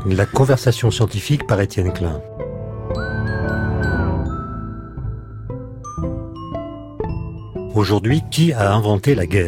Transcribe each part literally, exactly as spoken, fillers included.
La conversation scientifique par Étienne Klein. Aujourd'hui, qui a inventé la guerre ?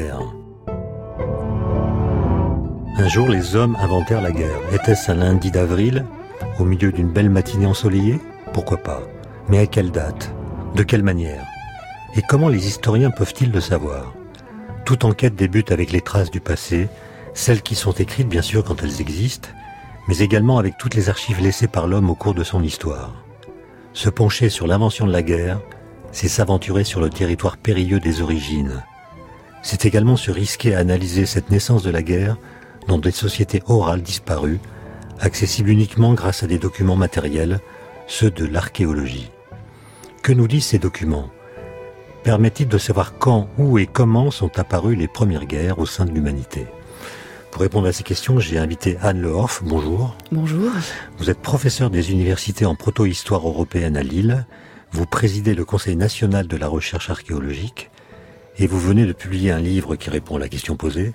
Un jour, les hommes inventèrent la guerre. Était-ce un lundi d'avril, au milieu d'une belle matinée ensoleillée ? Pourquoi pas ? Mais à quelle date ? De quelle manière ? Et comment les historiens peuvent-ils le savoir ? Toute enquête débute avec les traces du passé, celles qui sont écrites bien sûr quand elles existent, mais également avec toutes les archives laissées par l'homme au cours de son histoire. Se pencher sur l'invention de la guerre, c'est s'aventurer sur le territoire périlleux des origines. C'est également se risquer à analyser cette naissance de la guerre dans des sociétés orales disparues, accessibles uniquement grâce à des documents matériels, ceux de l'archéologie. Que nous disent ces documents ? Permettent-ils de savoir quand, où et comment sont apparues les premières guerres au sein de l'humanité ? Pour répondre à ces questions, j'ai invité Anne Lehorff. Bonjour. Bonjour. Vous êtes professeur des universités en proto-histoire européenne à Lille. Vous présidez le Conseil national de la recherche archéologique et vous venez de publier un livre qui répond à la question posée.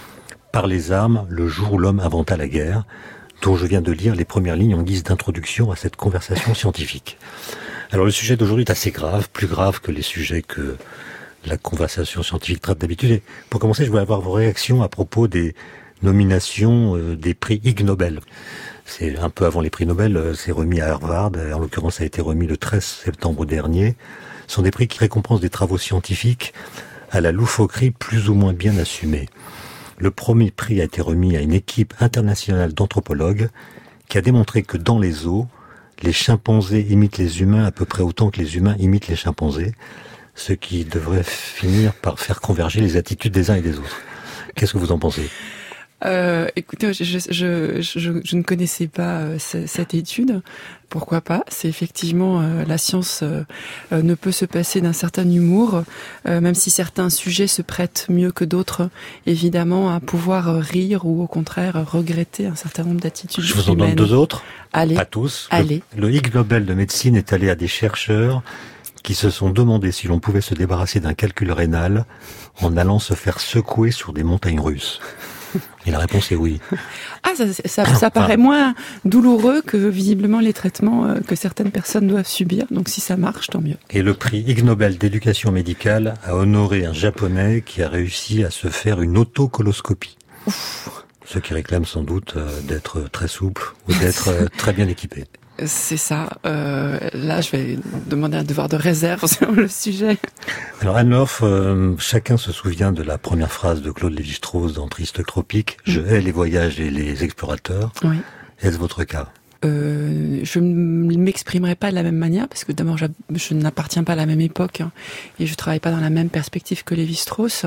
Par les armes, le jour où l'homme inventa la guerre, dont je viens de lire les premières lignes en guise d'introduction à cette conversation scientifique. Alors le sujet d'aujourd'hui est assez grave, plus grave que les sujets que la conversation scientifique traite d'habitude. Et pour commencer, je voulais avoir vos réactions à propos des nominations euh, des prix Ig Nobel. C'est un peu avant les prix Nobel, euh, c'est remis à Harvard, en l'occurrence ça a été remis le treize septembre dernier. Ce sont des prix qui récompensent des travaux scientifiques à la loufoquerie plus ou moins bien assumée. Le premier prix a été remis à une équipe internationale d'anthropologues qui a démontré que dans les zoos, les chimpanzés imitent les humains à peu près autant que les humains imitent les chimpanzés, ce qui devrait finir par faire converger les attitudes des uns et des autres. Qu'est-ce que vous en pensez ? Euh, écoutez, je, je, je, je, je ne connaissais pas euh, cette étude. Pourquoi pas ? C'est effectivement euh, la science euh, euh, ne peut se passer d'un certain humour, euh, même si certains sujets se prêtent mieux que d'autres, évidemment, à pouvoir euh, rire ou au contraire euh, regretter un certain nombre d'attitudes humaines. Je vous en donne deux autres. Allez. Pas tous. Allez. Le, le Ig Nobel de médecine est allé à des chercheurs qui se sont demandé si l'on pouvait se débarrasser d'un calcul rénal en allant se faire secouer sur des montagnes russes. Et la réponse est oui. Ah, ça, ça, ça paraît moins douloureux que visiblement les traitements euh, que certaines personnes doivent subir. Donc si ça marche, tant mieux. Et le prix Ig Nobel d'éducation médicale a honoré un Japonais qui a réussi à se faire une autocoloscopie. Ouf. Ce qui réclame sans doute euh, d'être très souple ou d'être euh, très bien équipé. C'est ça. Euh, là, je vais demander un devoir de réserve sur le sujet. Alors, Anne Lehorff, euh, chacun se souvient de la première phrase de Claude Lévi-Strauss dans Triste Tropique. Je hais les voyages et les explorateurs. Oui. Est-ce votre cas ? Euh, je ne m'exprimerai pas de la même manière parce que d'abord je, je n'appartiens pas à la même époque hein, et je travaille pas dans la même perspective que Lévi-Strauss.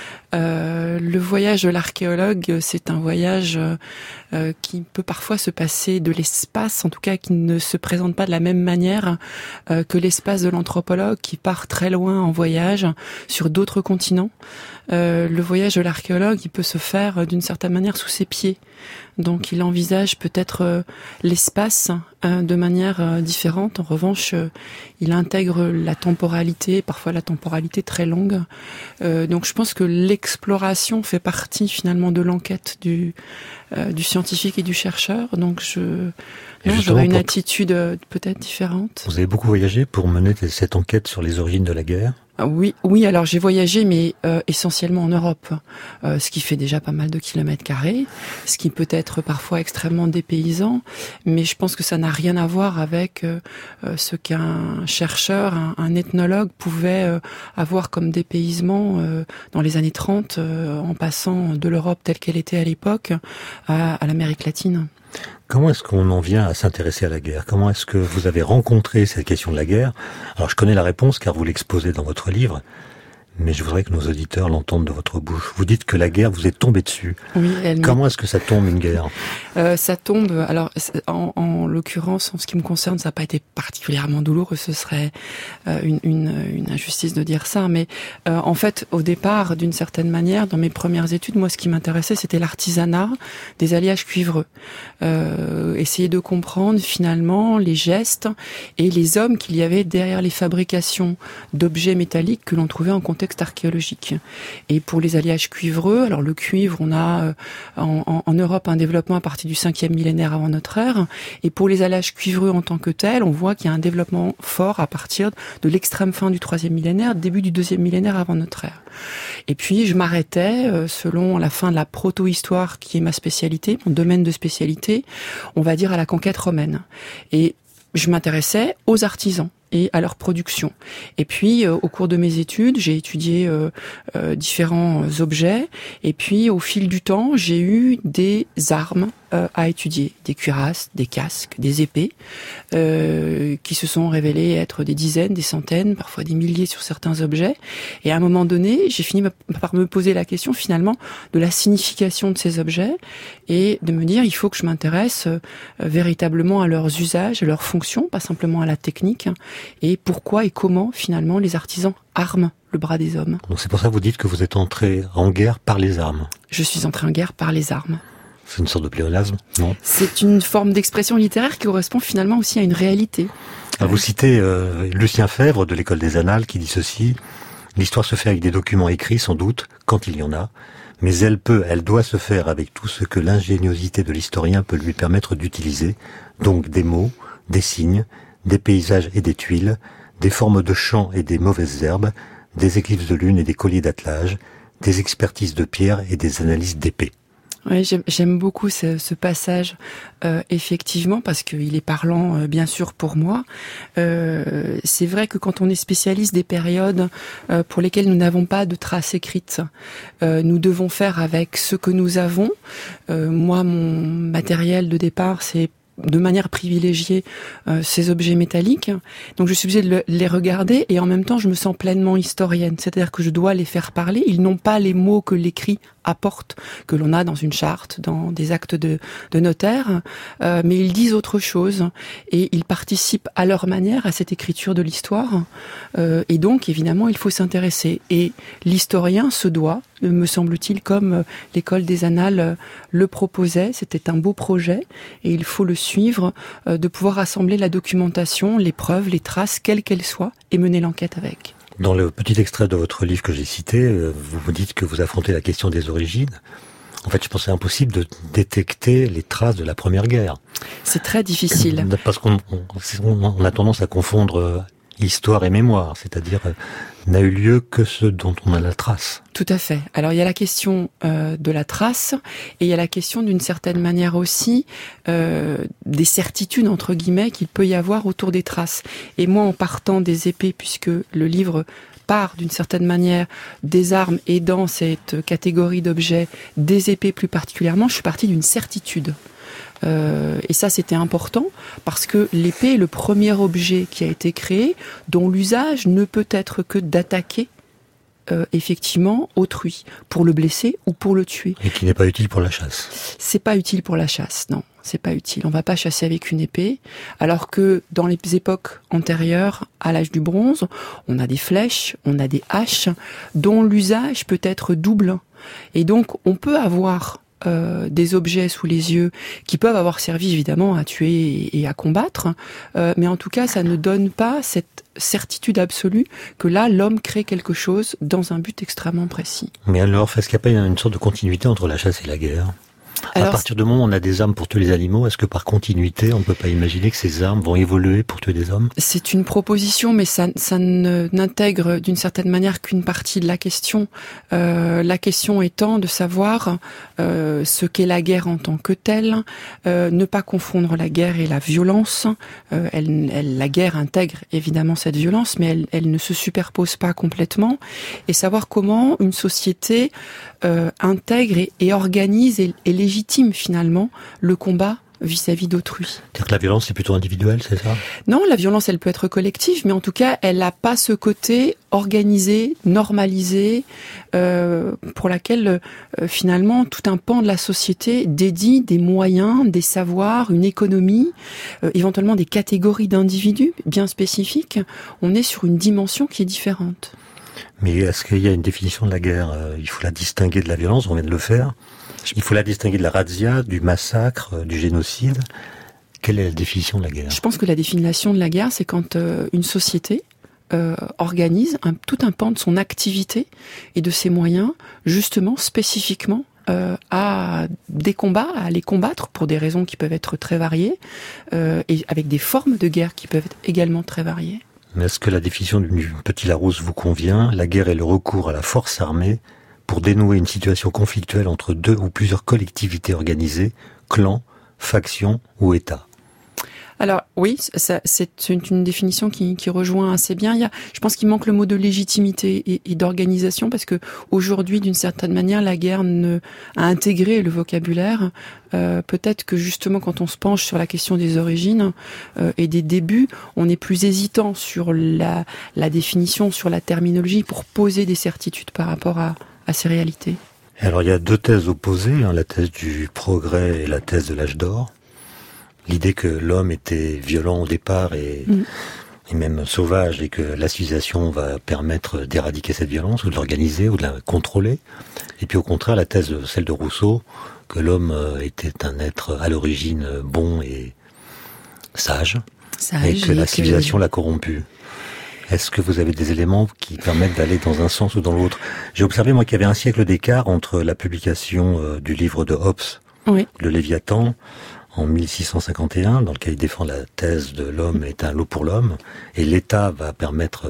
Euh, le voyage de l'archéologue, c'est un voyage euh, qui peut parfois se passer de l'espace, en tout cas qui ne se présente pas de la même manière euh, que l'espace de l'anthropologue qui part très loin en voyage sur d'autres continents. Euh, le voyage de l'archéologue, il peut se faire d'une certaine manière sous ses pieds. Donc il envisage peut-être euh, l'espace euh, de manière euh, différente. En revanche, euh, il intègre la temporalité, parfois la temporalité très longue. Euh, donc je pense que l'exploration fait partie finalement de l'enquête du, euh, du scientifique et du chercheur. Donc je, non, j'aurais une pour... attitude euh, peut-être différente. Vous avez beaucoup voyagé pour mener cette enquête sur les origines de la guerre ? Oui, oui. Alors j'ai voyagé, mais euh, essentiellement en Europe, euh, ce qui fait déjà pas mal de kilomètres carrés, ce qui peut être parfois extrêmement dépaysant. Mais je pense que ça n'a rien à voir avec euh, ce qu'un chercheur, un, un ethnologue pouvait euh, avoir comme dépaysement euh, dans les années trente, euh, en passant de l'Europe telle qu'elle était à l'époque à, à l'Amérique latine. Comment est-ce qu'on en vient à s'intéresser à la guerre ? Comment est-ce que vous avez rencontré cette question de la guerre ? Alors je connais la réponse car vous l'exposez dans votre livre, mais je voudrais que nos auditeurs l'entendent de votre bouche. Vous dites que la guerre vous est tombée dessus. Oui, elle Comment est-ce que ça tombe une guerre ? euh, Ça tombe, alors en, en l'occurrence, en ce qui me concerne, ça n'a pas été particulièrement douloureux, ce serait euh, une, une, une injustice de dire ça, mais euh, en fait, au départ, d'une certaine manière, dans mes premières études, moi ce qui m'intéressait, c'était l'artisanat des alliages cuivreux. Euh, essayer de comprendre finalement les gestes et les hommes qu'il y avait derrière les fabrications d'objets métalliques que l'on trouvait en contexte contexte archéologique. Et pour les alliages cuivreux, alors le cuivre, on a euh, en, en, en Europe un développement à partir du cinquième millénaire avant notre ère. Et pour les alliages cuivreux en tant que tels, on voit qu'il y a un développement fort à partir de l'extrême fin du troisième millénaire, début du deuxième millénaire avant notre ère. Et puis je m'arrêtais, euh, selon la fin de la proto-histoire qui est ma spécialité, mon domaine de spécialité, on va dire à la conquête romaine. Et je m'intéressais aux artisans et à leur production. Et puis, euh, au cours de mes études, j'ai étudié euh, euh, différents objets. Et puis, au fil du temps, j'ai eu des armes euh, à étudier, des cuirasses, des casques, des épées, euh, qui se sont révélées être des dizaines, des centaines, parfois des milliers sur certains objets. Et à un moment donné, j'ai fini par me poser la question, finalement, de la signification de ces objets et de me dire, il faut que je m'intéresse euh, véritablement à leurs usages, à leurs fonctions, pas simplement à la technique. Et pourquoi et comment, finalement, les artisans arment le bras des hommes. Donc c'est pour ça que vous dites que vous êtes entré en guerre par les armes. Je suis entré en guerre par les armes. C'est une sorte de pléonasme, non? C'est une forme d'expression littéraire qui correspond finalement aussi à une réalité. Alors vous citez euh, Lucien Febvre de l'École des Annales qui dit ceci: « L'histoire se fait avec des documents écrits, sans doute, quand il y en a, mais elle peut, elle doit se faire avec tout ce que l'ingéniosité de l'historien peut lui permettre d'utiliser, donc des mots, des signes, des paysages et des tuiles, des formes de champs et des mauvaises herbes, des éclipses de lune et des colliers d'attelage, des expertises de pierre et des analyses d'épées. » Oui, j'aime, j'aime beaucoup ce, ce passage, euh, effectivement, parce qu'il est parlant, euh, bien sûr, pour moi. Euh, c'est vrai que quand on est spécialiste des périodes euh, pour lesquelles nous n'avons pas de traces écrites, euh, nous devons faire avec ce que nous avons. Euh, moi, mon matériel de départ, c'est de manière privilégiée euh, ces objets métalliques. Donc je suis obligée de le, les regarder et en même temps je me sens pleinement historienne. C'est-à-dire que je dois les faire parler. Ils n'ont pas les mots que l'écrit apporte, que l'on a dans une charte, dans des actes de, de notaire, euh, mais ils disent autre chose et ils participent à leur manière à cette écriture de l'histoire. Euh, et donc évidemment il faut s'intéresser. Et l'historien se doit, me semble-t-il, comme l'École des Annales le proposait, c'était un beau projet et il faut le suivre, euh, de pouvoir rassembler la documentation, les preuves, les traces, quelles qu'elles soient, et mener l'enquête avec. Dans le petit extrait de votre livre que j'ai cité, vous me dites que vous affrontez la question des origines. En fait, je pense que c'est impossible de détecter les traces de la Première Guerre. C'est très difficile. Parce qu'on on, on a tendance à confondre histoire et mémoire, c'est-à-dire n'a eu lieu que ce dont on a la trace. Tout à fait. Alors il y a la question euh, de la trace et il y a la question d'une certaine manière aussi euh, des certitudes entre guillemets qu'il peut y avoir autour des traces. Et moi en partant des épées, puisque le livre part d'une certaine manière des armes et dans cette catégorie d'objets des épées plus particulièrement, je suis partie d'une certitude. Euh, et ça c'était important parce que l'épée est le premier objet qui a été créé dont l'usage ne peut être que d'attaquer euh, effectivement autrui pour le blesser ou pour le tuer. Et qui n'est pas utile pour la chasse. C'est pas utile pour la chasse, non. C'est pas utile. On va pas chasser avec une épée, alors que dans les époques antérieures à l'âge du bronze, on a des flèches, on a des haches dont l'usage peut être double. Et donc on peut avoir Euh, des objets sous les yeux qui peuvent avoir servi évidemment à tuer et à combattre, euh, mais en tout cas ça ne donne pas cette certitude absolue que là l'homme crée quelque chose dans un but extrêmement précis. Mais alors, est-ce qu'il n'y a pas une sorte de continuité entre la chasse et la guerre ? Alors, à partir du moment où on a des armes pour tuer les animaux, est-ce que par continuité, on ne peut pas imaginer que ces armes vont évoluer pour tuer des hommes ? C'est une proposition, mais ça, ça ne, n'intègre d'une certaine manière qu'une partie de la question. Euh, la question étant de savoir euh, ce qu'est la guerre en tant que telle, euh, ne pas confondre la guerre et la violence. Euh, elle, elle, la guerre intègre évidemment cette violence, mais elle, elle ne se superpose pas complètement. Et savoir comment une société euh, intègre et, et organise et, et légitime finalement le combat vis-à-vis d'autrui. C'est-à-dire que la violence c'est plutôt individuel, c'est ça ? Non, la violence elle peut être collective, mais en tout cas elle n'a pas ce côté organisé, normalisé, euh, pour laquelle euh, finalement tout un pan de la société dédie des moyens, des savoirs, une économie, euh, éventuellement des catégories d'individus bien spécifiques. On est sur une dimension qui est différente. Mais est-ce qu'il y a une définition de la guerre ? Il faut la distinguer de la violence, on vient de le faire. Il faut la distinguer de la razzia, du massacre, du génocide. Quelle est la définition de la guerre ? Je pense que la définition de la guerre, c'est quand euh, une société euh, organise un, tout un pan de son activité et de ses moyens, justement, spécifiquement, Euh, à des combats, à les combattre pour des raisons qui peuvent être très variées, euh, et avec des formes de guerre qui peuvent être également très variées. Mais est-ce que la définition du Petit Larousse vous convient? La guerre est le recours à la force armée pour dénouer une situation conflictuelle entre deux ou plusieurs collectivités organisées, clans, factions ou États. Alors oui, ça, c'est une, une définition qui, qui rejoint assez bien. Il y a, je pense qu'il manque le mot de légitimité et, et d'organisation, parce que aujourd'hui, d'une certaine manière, la guerre ne, a intégré le vocabulaire. Euh, peut-être que justement, quand on se penche sur la question des origines euh, et des débuts, on est plus hésitant sur la, la définition, sur la terminologie, pour poser des certitudes par rapport à, à ces réalités. Alors il y a deux thèses opposées, hein, la thèse du progrès et la thèse de l'âge d'or. L'idée que l'homme était violent au départ et, mmh. et même sauvage, et que la civilisation va permettre d'éradiquer cette violence, ou de l'organiser, ou de la contrôler. Et puis au contraire, la thèse, celle de Rousseau, que l'homme était un être à l'origine bon et sage, sage et que et la civilisation que... l'a corrompu. Est-ce que vous avez des éléments qui permettent d'aller dans un sens ou dans l'autre? J'ai observé, moi, qu'il y avait un siècle d'écart entre la publication euh, du livre de Hobbes, oui. Le Léviathan, en mille six cent cinquante et un, dans lequel il défend la thèse de l'homme est un lot pour l'homme, et l'État va permettre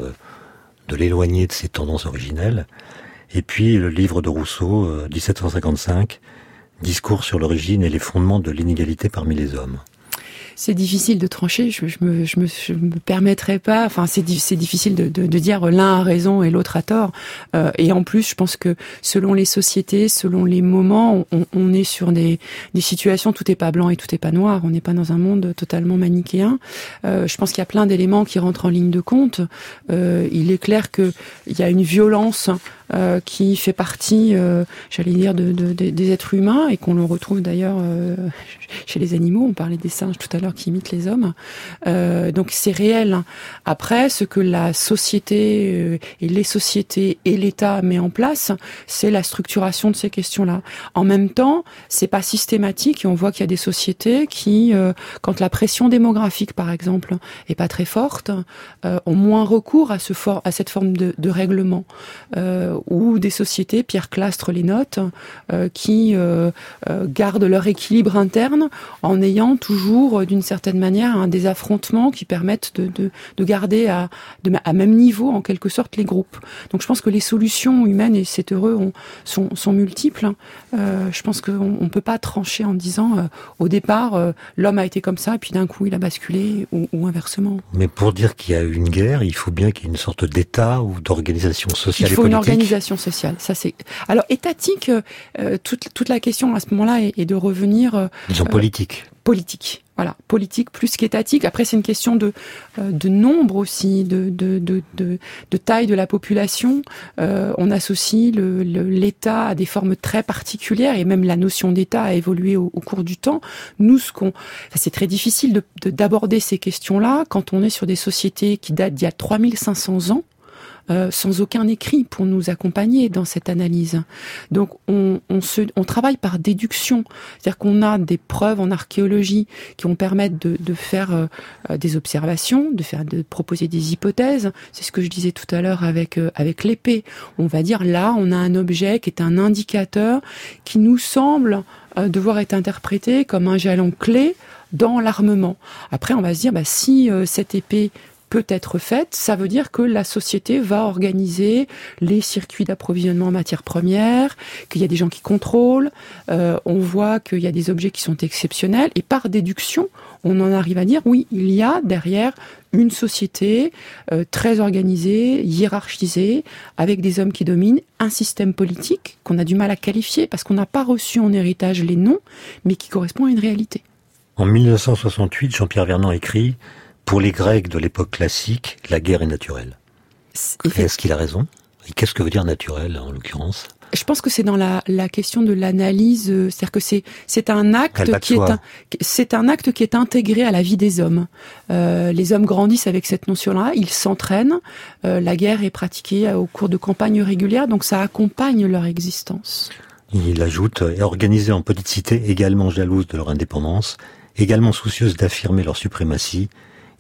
de l'éloigner de ses tendances originelles. Et puis le livre de Rousseau, dix-sept cent cinquante-cinq, Discours sur l'origine et les fondements de l'inégalité parmi les hommes. C'est difficile de trancher, je, je me, je me, je me permettrai pas. Enfin, c'est, c'est difficile de, de, de dire l'un a raison et l'autre a tort. Euh, et en plus, je pense que selon les sociétés, selon les moments, on, on est sur des, des situations. Tout est pas blanc et tout est pas noir. On n'est pas dans un monde totalement manichéen. Euh, je pense qu'il y a plein d'éléments qui rentrent en ligne de compte. Euh, il est clair que il y a une violence Euh, qui fait partie, euh, j'allais dire, de, de, de, des êtres humains, et qu'on le retrouve d'ailleurs euh, chez les animaux. On parlait des singes tout à l'heure qui imitent les hommes. Euh, donc c'est réel. Après, ce que la société euh, et les sociétés et l'État met en place, c'est la structuration de ces questions-là. En même temps, c'est pas systématique, et on voit qu'il y a des sociétés qui, euh, quand la pression démographique, par exemple, est pas très forte, euh, ont moins recours à ce for- à cette forme de, de règlement. Euh, ou des sociétés, Pierre Clastre les note, euh, qui euh, euh, gardent leur équilibre interne en ayant toujours, euh, d'une certaine manière, hein, des affrontements qui permettent de, de, de garder à, de, à même niveau, en quelque sorte, les groupes. Donc je pense que les solutions humaines, et c'est heureux, on, sont, sont multiples. Euh, je pense qu'on ne peut pas trancher en disant, euh, au départ, euh, l'homme a été comme ça, et puis d'un coup, il a basculé, ou, ou inversement. Mais pour dire qu'il y a eu une guerre, il faut bien qu'il y ait une sorte d'État ou d'organisation sociale et politique. Il faut une organisation sociale. Ça, c'est... Alors, étatique, euh, toute, toute la question à ce moment-là est, est de revenir... Euh, Disons politique. Euh, politique. Voilà, politique plus qu'étatique. Après, c'est une question de euh, de nombre aussi, de de de de, de taille de la population. Euh, on associe le, le l'État à des formes très particulières, et même la notion d'État a évolué au, au cours du temps. Nous, ce qu'on, enfin, c'est très difficile de, de d'aborder ces questions-là quand on est sur des sociétés qui datent d'il y a trois mille cinq cents ans. Euh, sans aucun écrit pour nous accompagner dans cette analyse. Donc on, on, se, on travaille par déduction, c'est-à-dire qu'on a des preuves en archéologie qui vont permettre de, de faire euh, des observations, de faire, de proposer des hypothèses. C'est ce que je disais tout à l'heure avec euh, avec l'épée. On va dire là, on a un objet qui est un indicateur qui nous semble euh, devoir être interprété comme un jalon clé dans l'armement. Après, on va se dire, bah, si euh, cette épée peut être faite, ça veut dire que la société va organiser les circuits d'approvisionnement en matières premières, qu'il y a des gens qui contrôlent, euh, on voit qu'il y a des objets qui sont exceptionnels, et par déduction, on en arrive à dire, oui, il y a derrière une société euh, très organisée, hiérarchisée, avec des hommes qui dominent, un système politique qu'on a du mal à qualifier, parce qu'on n'a pas reçu en héritage les noms, mais qui correspond à une réalité. En mille neuf cent soixante-huit, Jean-Pierre Vernant écrit: pour les Grecs de l'époque classique, la guerre est naturelle. C'est... Est-ce qu'il a raison? Et qu'est-ce que veut dire naturel, en l'occurrence? Je pense que c'est dans la, la question de l'analyse, euh, c'est-à-dire que c'est, c'est un acte qui est, un, c'est un acte qui est intégré à la vie des hommes. Euh, les hommes grandissent avec cette notion-là, ils s'entraînent, euh, la guerre est pratiquée au cours de campagnes régulières, donc ça accompagne leur existence. Il ajoute, est organisée en petites cités également jalouses de leur indépendance, également soucieuses d'affirmer leur suprématie.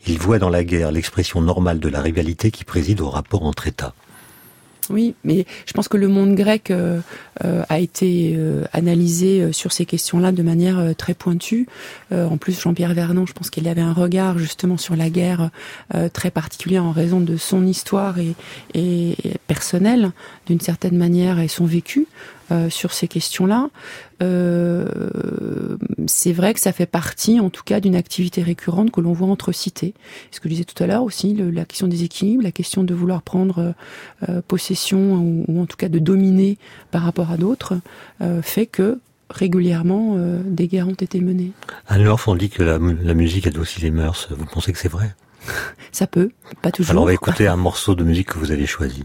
Il voit dans la guerre l'expression normale de la rivalité qui préside au rapport entre États. Oui, mais je pense que le monde grec euh, euh, a été euh, analysé euh, sur ces questions-là de manière euh, très pointue. Euh, en plus, Jean-Pierre Vernant, je pense qu'il avait un regard justement sur la guerre euh, très particulier en raison de son histoire et, et, et personnelle, d'une certaine manière, et son vécu euh, sur ces questions-là. Euh, c'est vrai que ça fait partie, en tout cas, d'une activité récurrente que l'on voit entre cités. Ce que je disais tout à l'heure aussi, le, la question des équilibres, la question de vouloir prendre euh, possession ou, ou en tout cas de dominer par rapport à d'autres, euh, fait que régulièrement euh, des guerres ont été menées. À Anne-Laure, on dit que la, la musique aide aussi les mœurs. Vous pensez que c'est vrai? Ça peut, pas toujours. Alors on va écouter un morceau de musique que vous avez choisi.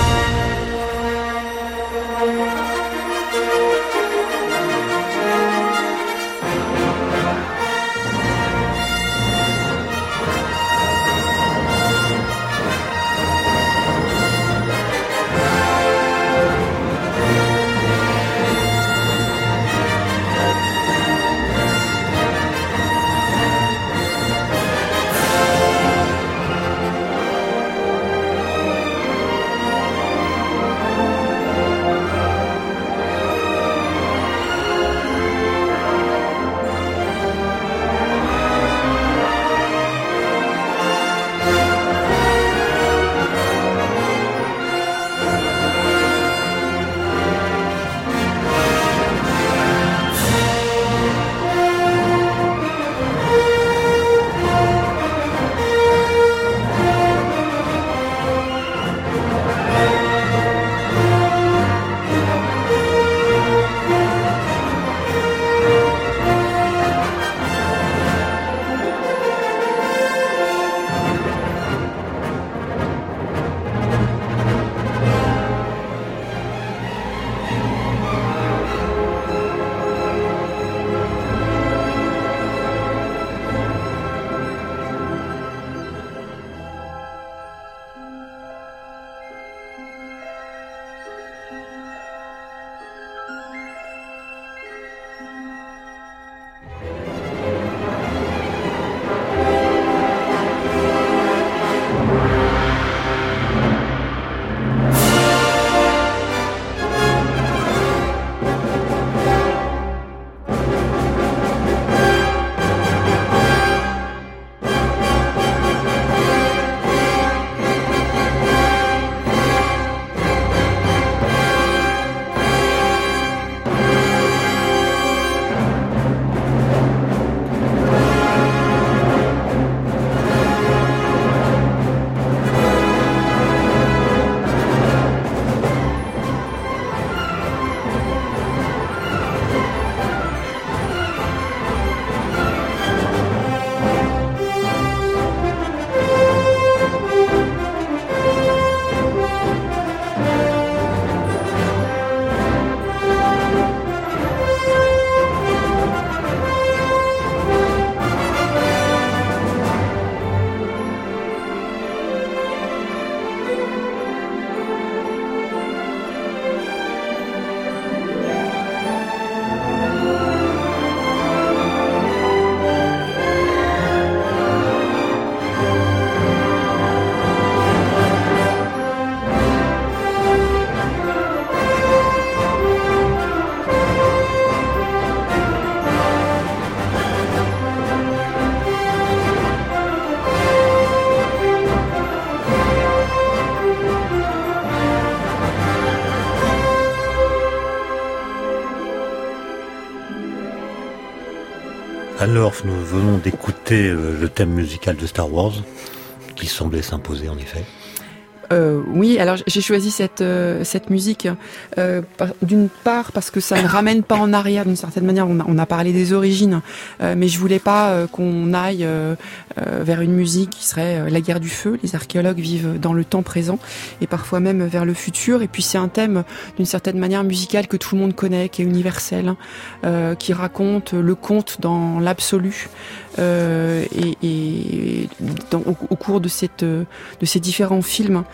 Alors, nous venons d'écouter le thème musical de Star Wars, qui semblait s'imposer en effet. Euh, oui, alors j'ai choisi cette euh, cette musique euh, par, d'une part parce que ça ne ramène pas en arrière d'une certaine manière. On a, on a parlé des origines, euh, mais je voulais pas euh, qu'on aille euh, euh, vers une musique qui serait euh, la guerre du feu. Les archéologues vivent dans le temps présent et parfois même vers le futur. Et puis c'est un thème d'une certaine manière musical que tout le monde connaît, qui est universel, euh, qui raconte le conte dans l'absolu. Euh, et, et dans, au, au cours de cette de ces différents films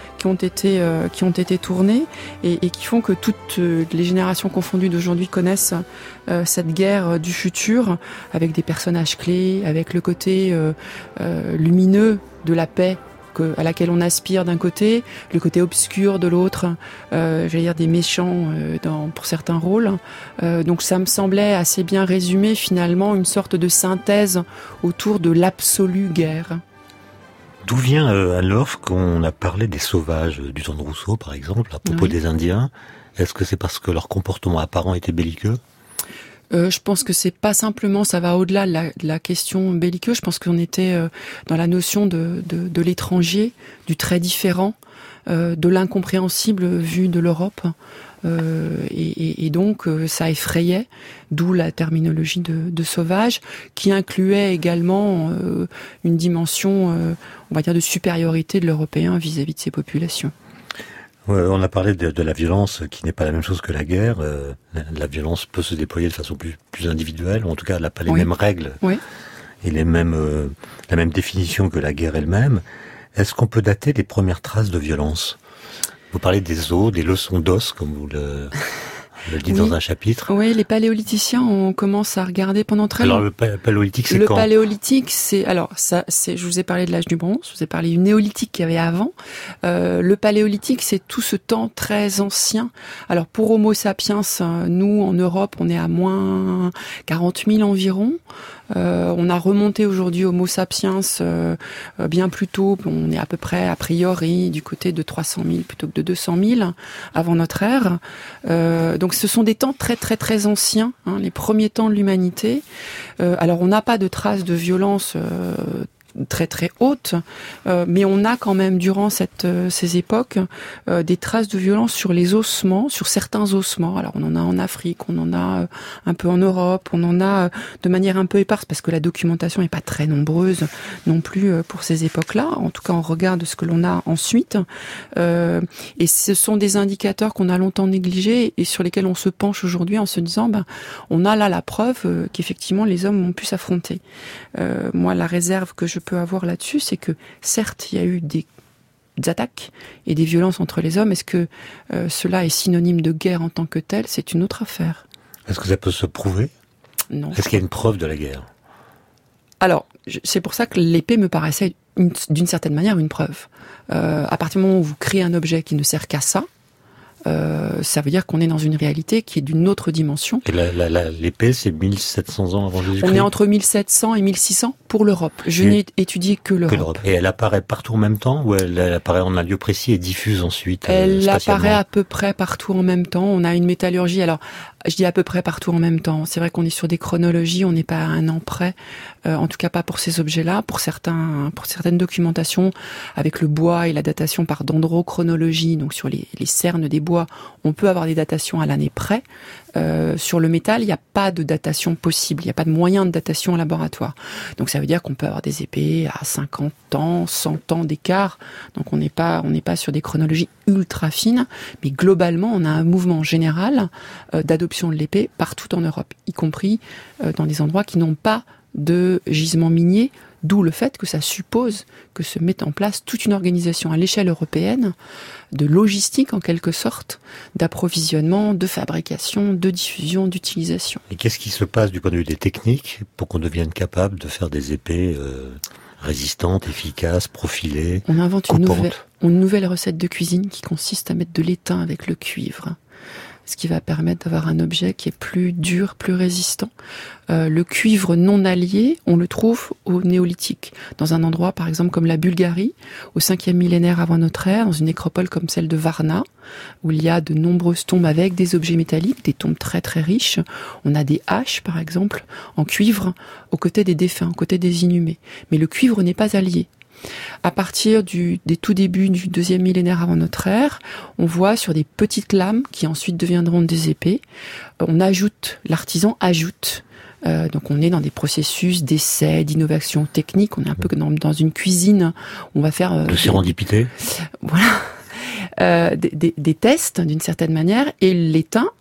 qui ont été euh, qui ont été tournées et, et qui font que toutes les générations confondues d'aujourd'hui connaissent euh, cette guerre du futur avec des personnages clés, avec le côté euh, euh, lumineux de la paix que, à laquelle on aspire d'un côté, le côté obscur de l'autre, euh, j'allais dire des méchants euh, dans, pour certains rôles. Euh, donc ça me semblait assez bien résumer finalement une sorte de synthèse autour de l'absolue guerre. D'où vient euh, alors qu'on a parlé des sauvages du temps de Rousseau, par exemple, à propos oui. des Indiens? Est-ce que c'est parce que leur comportement apparent était belliqueux? Euh, je pense que c'est pas simplement, ça va au-delà de la, de la question belliqueuse. Je pense qu'on était euh, dans la notion de, de, de l'étranger, du très différent, euh, de l'incompréhensible vu de l'Europe. Euh, et, et, et donc euh, ça effrayait, d'où la terminologie de, de sauvage, qui incluait également euh, une dimension, euh, on va dire, de supériorité de l'Européen vis-à-vis de ses populations. Ouais, on a parlé de, de la violence qui n'est pas la même chose que la guerre. Euh, la, la violence peut se déployer de façon plus, plus individuelle, ou en tout cas elle n'a pas les oui. mêmes règles oui. et les mêmes, euh, la même définition que la guerre elle-même. Est-ce qu'on peut dater les premières traces de violence? Vous parlez des os, des leçons d'os, comme vous le, le dites oui. dans un chapitre. Oui, les paléolithiciens, on commence à regarder pendant très longtemps. Alors le paléolithique, c'est le quand? Le paléolithique, c'est alors ça, c'est. Je vous ai parlé de l'âge du bronze, je vous ai parlé du néolithique qu'il y avait avant. Euh, le paléolithique, c'est tout ce temps très ancien. Alors pour Homo sapiens, nous en Europe, on est à moins quarante mille environ. Euh, on a remonté aujourd'hui Homo sapiens euh, bien plus tôt. On est à peu près a priori du côté de trois cent mille plutôt que de deux cent mille avant notre ère. Euh, donc ce sont des temps très très très anciens, hein, les premiers temps de l'humanité. Euh, alors on n'a pas de traces de violence euh, très très haute, euh, mais on a quand même durant cette, euh, ces époques euh, des traces de violence sur les ossements, sur certains ossements. Alors on en a en Afrique, on en a euh, un peu en Europe, on en a euh, de manière un peu éparse parce que la documentation n'est pas très nombreuse non plus euh, pour ces époques-là. En tout cas, on regarde ce que l'on a ensuite, euh, et ce sont des indicateurs qu'on a longtemps négligés et sur lesquels on se penche aujourd'hui en se disant, ben, on a là la preuve euh, qu'effectivement les hommes ont pu s'affronter. Euh, moi, la réserve que je peut avoir là-dessus, c'est que certes, il y a eu des attaques et des violences entre les hommes. Est-ce que euh, cela est synonyme de guerre en tant que telle? C'est une autre affaire. Est-ce que ça peut se prouver? Non. Est-ce qu'il y a une preuve de la guerre? Alors, je, c'est pour ça que l'épée me paraissait une, d'une certaine manière une preuve. Euh, à partir du moment où vous créez un objet qui ne sert qu'à ça, Euh, ça veut dire qu'on est dans une réalité qui est d'une autre dimension. Et la, la, la, l'épée, c'est mille sept cents ans avant Jésus-Christ. On est entre mille sept cents et mille six cents pour l'Europe. Je et, n'ai étudié que l'Europe. que l'Europe. Et elle apparaît partout en même temps, ou elle, elle apparaît en un lieu précis et diffuse ensuite? Elle euh, apparaît à peu près partout en même temps. On a une métallurgie. Alors, je dis à peu près partout en même temps. C'est vrai qu'on est sur des chronologies, on n'est pas à un an près. Euh, en tout cas, pas pour ces objets-là. Pour certains, pour certaines documentations, avec le bois et la datation par dendrochronologie, donc sur les, les cernes des bois, on peut avoir des datations à l'année près. Euh, sur le métal, il n'y a pas de datation possible, il n'y a pas de moyen de datation en laboratoire. Donc ça veut dire qu'on peut avoir des épées à cinquante ans, cent ans d'écart. Donc on n'est pas, on n'est pas sur des chronologies ultra fines, mais globalement, on a un mouvement général euh, d'adoption de l'épée partout en Europe, y compris euh, dans des endroits qui n'ont pas de gisements miniers. D'où le fait que ça suppose que se mette en place toute une organisation à l'échelle européenne de logistique en quelque sorte, d'approvisionnement, de fabrication, de diffusion, d'utilisation. Et qu'est-ce qui se passe du point de vue des techniques pour qu'on devienne capable de faire des épées euh, résistantes, efficaces, profilées, On invente une coupantes. nouvelle, une nouvelle recette de cuisine qui consiste à mettre de l'étain avec le cuivre, ce qui va permettre d'avoir un objet qui est plus dur, plus résistant. Euh, le cuivre non allié, on le trouve au néolithique, dans un endroit par exemple comme la Bulgarie, au cinquième millénaire avant notre ère, dans une nécropole comme celle de Varna, où il y a de nombreuses tombes avec des objets métalliques, des tombes très très riches. On a des haches par exemple, en cuivre, aux côtés des défunts, aux côtés des inhumés. Mais le cuivre n'est pas allié. À partir du, des tout débuts du deuxième millénaire avant notre ère, on voit sur des petites lames qui ensuite deviendront des épées, on ajoute, l'artisan ajoute. Euh, donc on est dans des processus d'essai, d'innovation technique, on est un peu dans, dans une cuisine, on va faire... Euh, de sérendipité. Voilà, euh, des, des, des tests d'une certaine manière, et l'étain,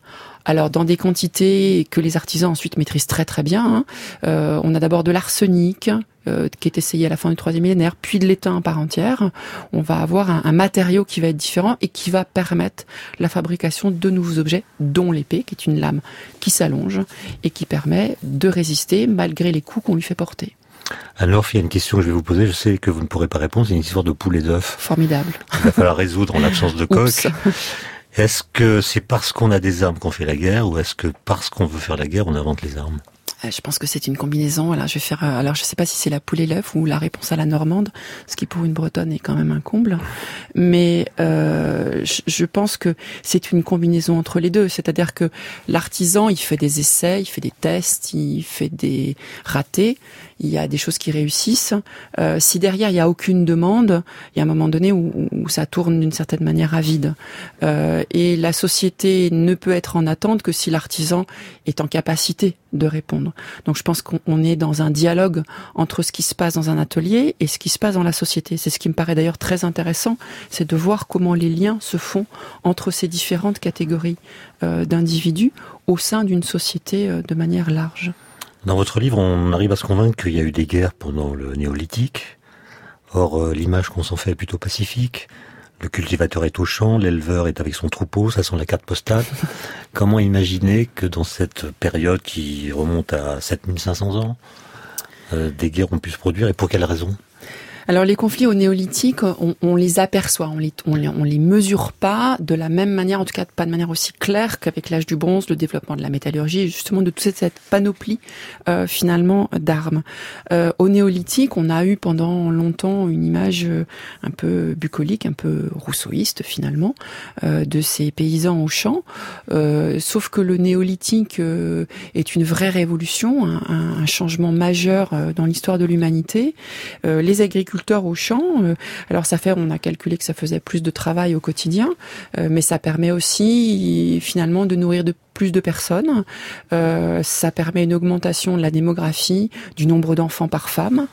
Alors, dans des quantités que les artisans ensuite maîtrisent très très bien, hein. euh, on a d'abord de l'arsenic, euh, qui est essayé à la fin du troisième millénaire, puis de l'étain à part entière. On va avoir un, un matériau qui va être différent et qui va permettre la fabrication de nouveaux objets, dont l'épée, qui est une lame qui s'allonge et qui permet de résister malgré les coups qu'on lui fait porter. Alors, il y a une question que je vais vous poser, je sais que vous ne pourrez pas répondre, c'est une histoire de poule et d'œuf. Formidable. Il va falloir résoudre en l'absence de coq. Oups. Est-ce que c'est parce qu'on a des armes qu'on fait la guerre, ou est-ce que parce qu'on veut faire la guerre, on invente les armes ? Je pense que c'est une combinaison. Alors, je vais faire. Alors, je sais pas si c'est la poule et l'œuf ou la réponse à la normande, ce qui pour une Bretonne est quand même un comble. Mais euh, je pense que c'est une combinaison entre les deux. C'est-à-dire que l'artisan, il fait des essais, il fait des tests, il fait des ratés. Il y a des choses qui réussissent. Euh, si derrière il y a aucune demande, il y a un moment donné où, où ça tourne d'une certaine manière à vide. Euh, et la société ne peut être en attente que si l'artisan est en capacité de répondre. Donc je pense qu'on est dans un dialogue entre ce qui se passe dans un atelier et ce qui se passe dans la société. C'est ce qui me paraît d'ailleurs très intéressant, c'est de voir comment les liens se font entre ces différentes catégories euh, d'individus au sein d'une société euh, de manière large. Dans votre livre, on arrive à se convaincre qu'il y a eu des guerres pendant le néolithique. Or, euh, l'image qu'on s'en fait est plutôt pacifique. Le cultivateur est au champ, l'éleveur est avec son troupeau, ça sent la carte postale. Comment imaginer que dans cette période qui remonte à sept mille cinq cents ans, euh, des guerres ont pu se produire, et pour quelles raisons ? Alors les conflits au néolithique, on, on les aperçoit, on les, on les, on les mesure pas de la même manière, en tout cas pas de manière aussi claire qu'avec l'âge du bronze, le développement de la métallurgie, et justement de toute cette, cette panoplie euh, finalement d'armes. Euh, au néolithique, on a eu pendant longtemps une image euh, un peu bucolique, un peu rousseauiste finalement, euh, de ces paysans au champ. Euh, sauf que le néolithique euh, est une vraie révolution, un, un changement majeur euh, dans l'histoire de l'humanité. Euh, les agriculteurs au champ, euh, alors ça fait, on a calculé que ça faisait plus de travail au quotidien, euh, mais ça permet aussi finalement de nourrir de plus de personnes. Euh, ça permet une augmentation de la démographie, du nombre d'enfants par femme,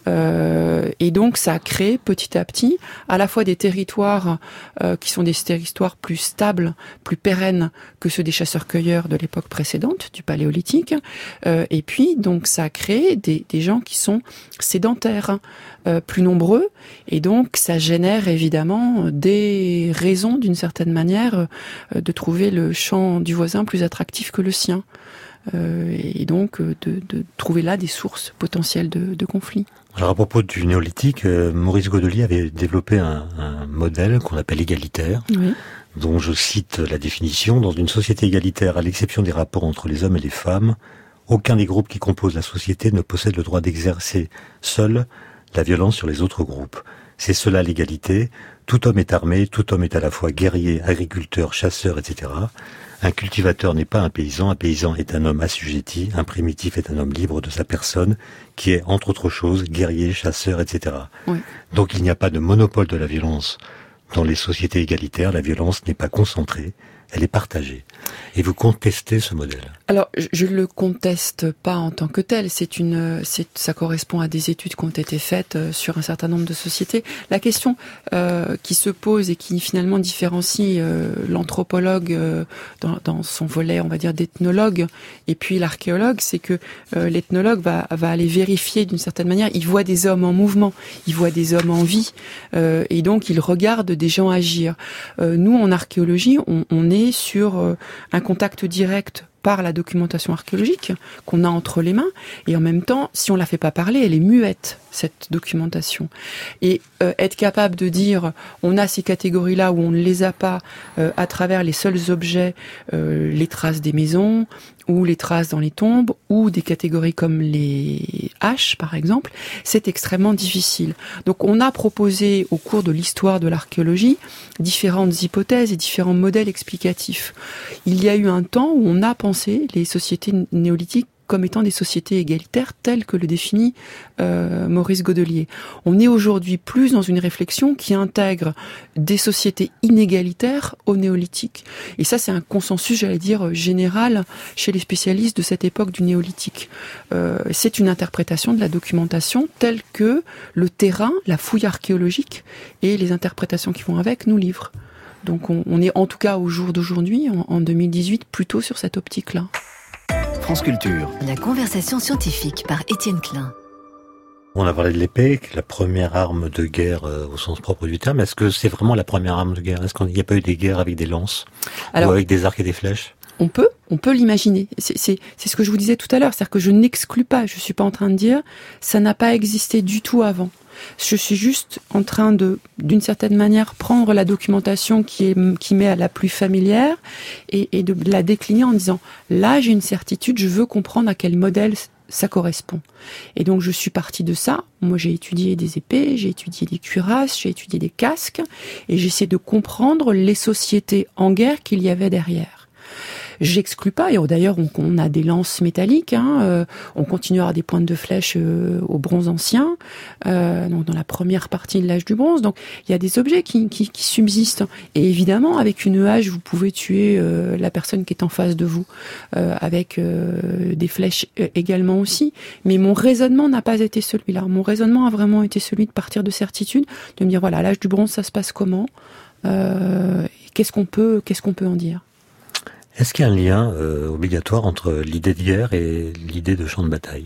euh, et donc ça crée petit à petit à la fois des territoires euh, qui sont des territoires plus stables, plus pérennes que ceux des chasseurs-cueilleurs de l'époque précédente, du paléolithique, euh, et puis donc ça crée des, des gens qui sont sédentaires, euh, plus nombreux, et donc ça génère évidemment des raisons d'une certaine manière euh, de trouver le champ du voisin plus attractif que le sien, euh, et donc de, de trouver là des sources potentielles de, de conflits. Alors à propos du néolithique, euh, Maurice Godelier avait développé un, un modèle qu'on appelle égalitaire, oui. dont je cite la définition: dans une société égalitaire, à l'exception des rapports entre les hommes et les femmes, aucun des groupes qui composent la société ne possède le droit d'exercer seul la violence sur les autres groupes. C'est cela l'égalité. Tout homme est armé, tout homme est à la fois guerrier, agriculteur, chasseur, et cetera. Un cultivateur n'est pas un paysan, un paysan est un homme assujetti, un primitif est un homme libre de sa personne, qui est, entre autres choses, guerrier, chasseur, et cetera. Oui. Donc il n'y a pas de monopole de la violence. Dans les sociétés égalitaires, la violence n'est pas concentrée, elle est partagée. Et vous contestez ce modèle? Alors, je ne le conteste pas en tant que tel. C'est une, c'est, ça correspond à des études qui ont été faites sur un certain nombre de sociétés. La question euh, qui se pose et qui finalement différencie euh, l'anthropologue euh, dans, dans son volet, on va dire, d'ethnologue, et puis l'archéologue, c'est que euh, l'ethnologue va, va aller vérifier d'une certaine manière. Il voit des hommes en mouvement, il voit des hommes en vie, euh, et donc il regarde des gens agir. Euh, nous, en archéologie, on, on est sur euh, un contact direct par la documentation archéologique qu'on a entre les mains, et en même temps, si on la fait pas parler, elle est muette, cette documentation. Et euh, être capable de dire, on a ces catégories-là ou on ne les a pas euh, à travers les seuls objets, euh, les traces des maisons, ou les traces dans les tombes, ou des catégories comme les haches, par exemple, c'est extrêmement difficile. Donc on a proposé, au cours de l'histoire de l'archéologie, différentes hypothèses et différents modèles explicatifs. Il y a eu un temps où on a pensé les sociétés néolithiques comme étant des sociétés égalitaires telles que le définit euh, Maurice Godelier. On est aujourd'hui plus dans une réflexion qui intègre des sociétés inégalitaires au néolithique. Et ça, c'est un consensus, j'allais dire, général chez les spécialistes de cette époque du néolithique. Euh, c'est une interprétation de la documentation telle que le terrain, la fouille archéologique et les interprétations qui vont avec nous livrent. Donc on, on est en tout cas au jour d'aujourd'hui, en, en deux mille dix-huit, plutôt sur cette optique-là. France Culture. La conversation scientifique par Étienne Klein. On a parlé de l'épée, la première arme de guerre euh, au sens propre du terme. Est-ce que c'est vraiment la première arme de guerre? Est-ce qu'il n'y a pas eu des guerres avec des lances? Alors, ou avec des arcs et des flèches? On peut, on peut l'imaginer. C'est, c'est, c'est ce que je vous disais tout à l'heure. C'est-à-dire que je n'exclus pas, je suis pas en train de dire, ça n'a pas existé du tout avant. Je suis juste en train de, d'une certaine manière, prendre la documentation qui est, qui m'est à la plus familière et, et de la décliner en disant, là, j'ai une certitude, je veux comprendre à quel modèle ça correspond. Et donc, je suis partie de ça. Moi, j'ai étudié des épées, j'ai étudié des cuirasses, j'ai étudié des casques, et j'essaie de comprendre les sociétés en guerre qu'il y avait derrière. J'exclus pas, et d'ailleurs on, on a des lances métalliques, hein, euh, on continue à avoir des pointes de flèche euh, au bronze ancien, euh, donc dans la première partie de l'âge du bronze, donc il y a des objets qui, qui, qui subsistent. Et évidemment, avec une hache, vous pouvez tuer euh, la personne qui est en face de vous, euh, avec euh, des flèches euh, également aussi. Mais mon raisonnement n'a pas été celui-là. Mon raisonnement a vraiment été celui de partir de certitude, de me dire voilà, à l'âge du bronze, ça se passe comment, euh, qu'est-ce qu'on peut, qu'est-ce qu'on peut en dire. Est-ce qu'il y a un lien euh, obligatoire entre l'idée de guerre et l'idée de champ de bataille?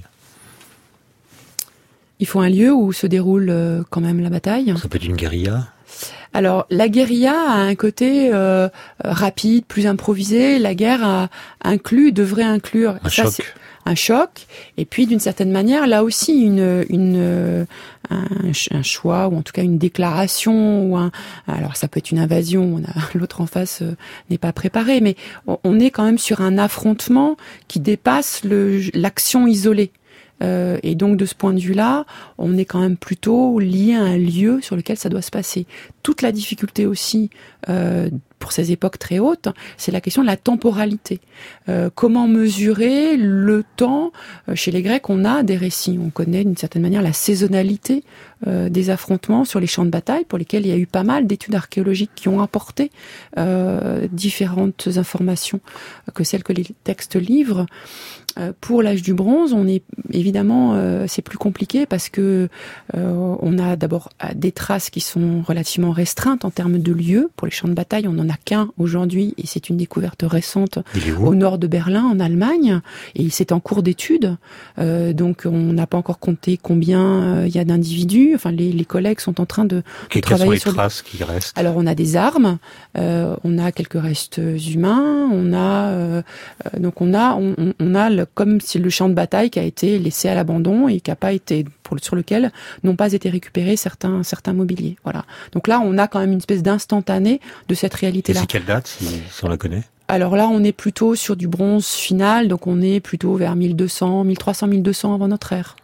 Il faut un lieu où se déroule euh, quand même la bataille. Ça peut être une guérilla? Alors, la guérilla a un côté euh, rapide, plus improvisé. La guerre a inclus, devrait inclure... Un ça, choc. C'est un choc. Et puis, d'une certaine manière, là aussi, une, une, un, un choix, ou en tout cas une déclaration, ou un... Alors, ça peut être une invasion, on a, l'autre en face euh, n'est pas préparé, mais on, on est quand même sur un affrontement qui dépasse le, l'action isolée. Euh, et donc de ce point de vue-là, on est quand même plutôt lié à un lieu sur lequel ça doit se passer. Toute la difficulté aussi, euh, pour ces époques très hautes, c'est la question de la temporalité. Euh, comment mesurer le temps? Chez les Grecs, on a des récits, on connaît d'une certaine manière la saisonnalité euh, des affrontements sur les champs de bataille, pour lesquels il y a eu pas mal d'études archéologiques qui ont apporté euh, différentes informations que celles que les textes livrent. Pour l'âge du bronze, on est évidemment euh, c'est plus compliqué parce que euh, on a d'abord des traces qui sont relativement restreintes en termes de lieux. Pour les champs de bataille, on n'en a qu'un aujourd'hui et c'est une découverte récente au nord de Berlin, en Allemagne, et c'est en cours d'étude. Euh, donc on n'a pas encore compté combien il euh, y a d'individus. Enfin, les, les collègues sont en train de, de travailler les sur traces des... qui restent. Alors on a des armes, euh, on a quelques restes humains, on a euh, donc on a on, on a le comme si le champ de bataille qui a été laissé à l'abandon et qui n'a pas été, pour, sur lequel n'ont pas été récupérés certains, certains mobiliers. Voilà. Donc là, on a quand même une espèce d'instantané de cette réalité-là. Et c'est quelle date, si, si on la connaît? Alors là, on est plutôt sur du bronze final, donc on est plutôt vers mille deux cents, mille trois cents, mille deux cents avant notre ère.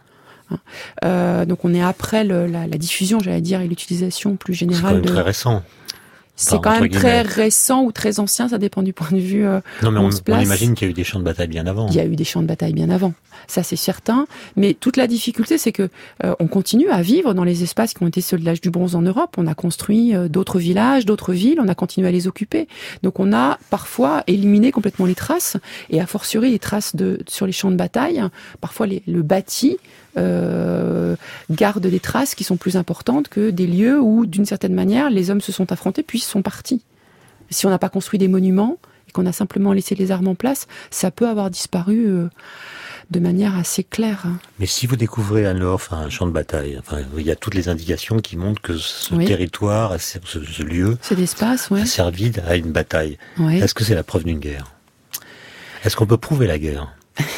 Euh, donc on est après le, la, la diffusion, j'allais dire, et l'utilisation plus générale. C'est quand même de... très récent. C'est enfin, quand même très récent ou très ancien, ça dépend du point de vue. Euh, non, mais on, on, on imagine qu'il y a eu des champs de bataille bien avant. Il y a eu des champs de bataille bien avant, ça c'est certain. Mais toute la difficulté, c'est que euh, on continue à vivre dans les espaces qui ont été ceux de l'âge du bronze en Europe. On a construit euh, d'autres villages, d'autres villes, on a continué à les occuper. Donc on a parfois éliminé complètement les traces, et a fortiori les traces de sur les champs de bataille. Parfois les, le bâti Euh, garde des traces qui sont plus importantes que des lieux où, d'une certaine manière, les hommes se sont affrontés puis sont partis. Si on n'a pas construit des monuments et qu'on a simplement laissé les armes en place, ça peut avoir disparu euh, de manière assez claire. Mais si vous découvrez à Nord un champ de bataille, enfin, il y a toutes les indications qui montrent que ce oui. territoire, ce, ce lieu, cet espace, ouais. a servi à une bataille. Ouais. Est-ce que c'est la preuve d'une guerre? Est-ce qu'on peut prouver la guerre?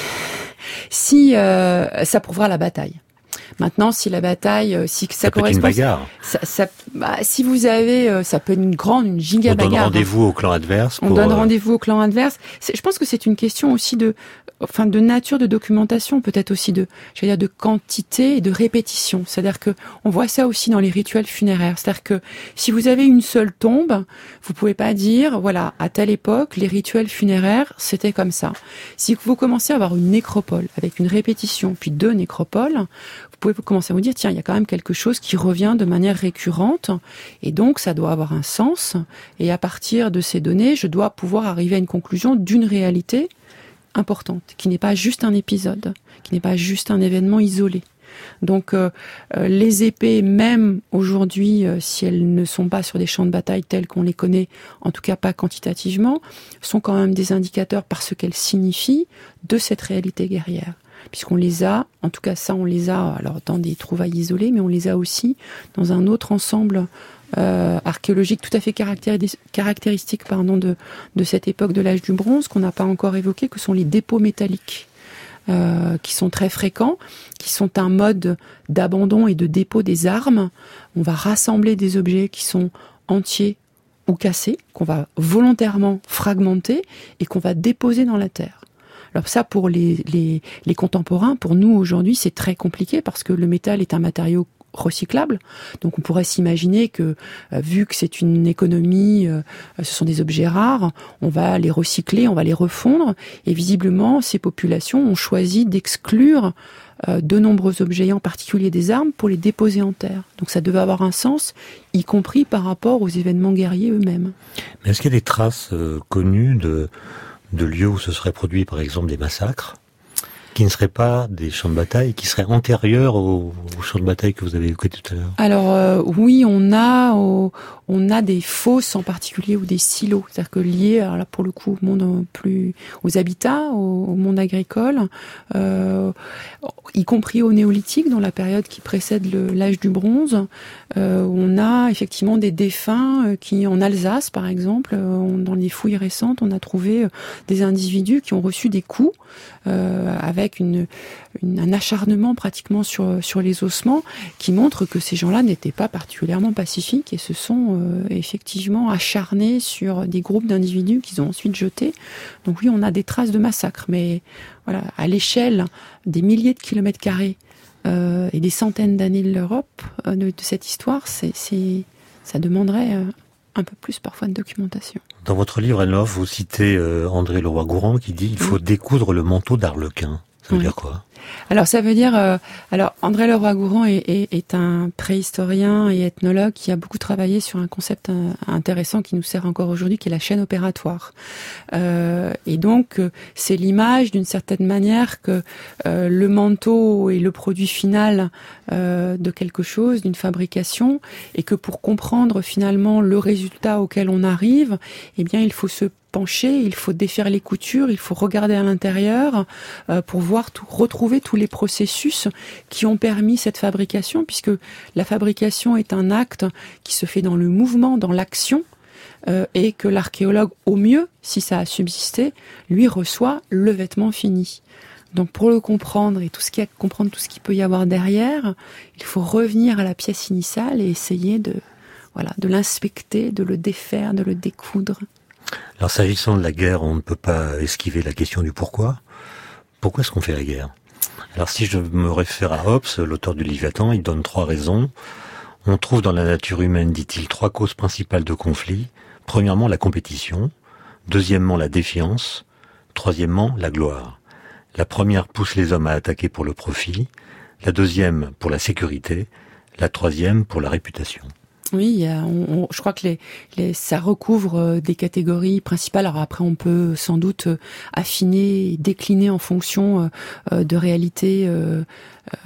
Si euh, ça prouvera la bataille. Maintenant, si la bataille, si ça, ça peut correspond, être une bagarre. Ça, ça, bah, si vous avez, euh, ça peut être une grande, une giga bagarre. On donne rendez-vous au clan adverse. On pour, donne euh... rendez-vous au clan adverse. C'est, je pense que c'est une question aussi de, enfin, de nature de documentation, peut-être aussi de, j'allais dire, de quantité et de répétition. C'est-à-dire que on voit ça aussi dans les rituels funéraires. C'est-à-dire que si vous avez une seule tombe, vous pouvez pas dire, voilà, à telle époque, les rituels funéraires, c'était comme ça. Si vous commencez à avoir une nécropole avec une répétition, puis deux nécropoles, vous pouvez commencer à vous dire, tiens, il y a quand même quelque chose qui revient de manière récurrente, et donc ça doit avoir un sens, et à partir de ces données, je dois pouvoir arriver à une conclusion d'une réalité importante, qui n'est pas juste un épisode, qui n'est pas juste un événement isolé. Donc euh, euh, les épées, même aujourd'hui, euh, si elles ne sont pas sur des champs de bataille tels qu'on les connaît, en tout cas pas quantitativement, sont quand même des indicateurs par ce qu'elles signifient de cette réalité guerrière. Puisqu'on les a, en tout cas ça on les a alors dans des trouvailles isolées, mais on les a aussi dans un autre ensemble euh, archéologique tout à fait caractéris- caractéristique pardon, de, de cette époque de l'âge du bronze qu'on n'a pas encore évoqué, que sont les dépôts métalliques. Euh, qui sont très fréquents, qui sont un mode d'abandon et de dépôt des armes. On va rassembler des objets qui sont entiers ou cassés, qu'on va volontairement fragmenter et qu'on va déposer dans la terre. Alors ça, pour les, les, les contemporains, pour nous aujourd'hui, c'est très compliqué parce que le métal est un matériau recyclable. Donc on pourrait s'imaginer que, euh, vu que c'est une économie, euh, ce sont des objets rares, on va les recycler, on va les refondre. Et visiblement, ces populations ont choisi d'exclure euh, de nombreux objets, en particulier des armes, pour les déposer en terre. Donc ça devait avoir un sens, y compris par rapport aux événements guerriers eux-mêmes. Mais est-ce qu'il y a des traces euh, connues de, de lieux où se seraient produits, par exemple, des massacres qui ne seraient pas des champs de bataille, qui seraient antérieurs aux, aux champs de bataille que vous avez évoqués tout à l'heure? Alors euh, oui, on a au, on a des fosses en particulier ou des silos, c'est-à-dire que liés, alors là pour le coup, au monde plus aux habitats, au, au monde agricole, euh, y compris au néolithique, dans la période qui précède le, l'âge du bronze, euh, on a effectivement des défunts qui, en Alsace par exemple, on, dans les fouilles récentes, on a trouvé des individus qui ont reçu des coups euh, avec une, une, un acharnement pratiquement sur sur les ossements, qui montre que ces gens-là n'étaient pas particulièrement pacifiques et se sont euh, effectivement acharnés sur des groupes d'individus qu'ils ont ensuite jetés. Donc oui, on a des traces de massacres, mais voilà, à l'échelle des milliers de kilomètres carrés euh, et des centaines d'années de l'Europe, euh, de, de cette histoire, c'est, c'est, ça demanderait euh, un peu plus parfois de documentation. Dans votre livre, Anne-Laure, vous citez euh, André Leroi-Gourhan qui dit « Il faut oui. découdre le manteau d'Arlequin ». Ça veut oui. dire quoi? Alors ça veut dire, euh, alors André Leroi-Gourhan est, est, est un préhistorien et ethnologue qui a beaucoup travaillé sur un concept euh, intéressant qui nous sert encore aujourd'hui, qui est la chaîne opératoire. Euh, et donc euh, c'est l'image d'une certaine manière que euh, le manteau est le produit final euh, de quelque chose, d'une fabrication, et que pour comprendre finalement le résultat auquel on arrive, eh bien il faut se pencher, il faut défaire les coutures, il faut regarder à l'intérieur euh, pour voir tout, retrouver tous les processus qui ont permis cette fabrication, puisque la fabrication est un acte qui se fait dans le mouvement, dans l'action, euh, et que l'archéologue, au mieux, si ça a subsisté, lui reçoit le vêtement fini. Donc pour le comprendre et tout ce qui a, comprendre tout ce qu'il peut y avoir derrière, il faut revenir à la pièce initiale et essayer de, voilà, de l'inspecter, de le défaire, de le découdre. Alors s'agissant de la guerre, on ne peut pas esquiver la question du pourquoi. Pourquoi est-ce qu'on fait la guerre? Alors si je me réfère à Hobbes, l'auteur du Léviathan, il donne trois raisons. On trouve dans la nature humaine, dit-il, trois causes principales de conflit. Premièrement, la compétition. Deuxièmement, la défiance. Troisièmement, la gloire. La première pousse les hommes à attaquer pour le profit. La deuxième, pour la sécurité. La troisième, pour la réputation. Oui, il y a, on, on, je crois que les, les, ça recouvre euh, des catégories principales. Alors après, on peut sans doute euh, affiner et décliner en fonction euh, de réalités euh, euh,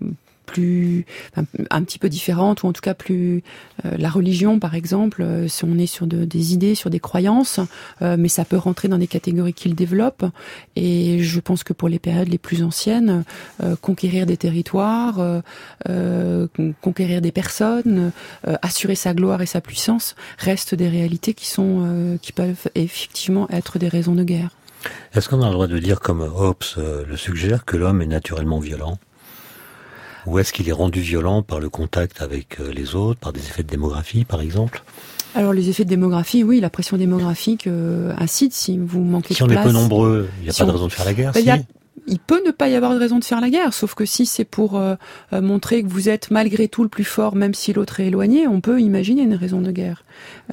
plus, un, un petit peu différentes, ou en tout cas plus euh, la religion, par exemple, euh, si on est sur de, des idées, sur des croyances, euh, mais ça peut rentrer dans des catégories qu'il développe. Et je pense que pour les périodes les plus anciennes, euh, conquérir des territoires, euh, euh, conquérir des personnes, euh, assurer sa gloire et sa puissance restent des réalités qui sont, euh, qui peuvent effectivement être des raisons de guerre. Est-ce qu'on a le droit de dire, comme Hobbes euh, le suggère, que l'homme est naturellement violent? Ou est-ce qu'il est rendu violent par le contact avec les autres, par des effets de démographie, par exemple? Alors les effets de démographie, oui, la pression démographique euh, incite, si vous manquez si de place... Si on est peu nombreux, il n'y a si pas on... de raison de faire la guerre, ben, si a... Il peut ne pas y avoir de raison de faire la guerre, sauf que si c'est pour euh, montrer que vous êtes malgré tout le plus fort, même si l'autre est éloigné, on peut imaginer une raison de guerre.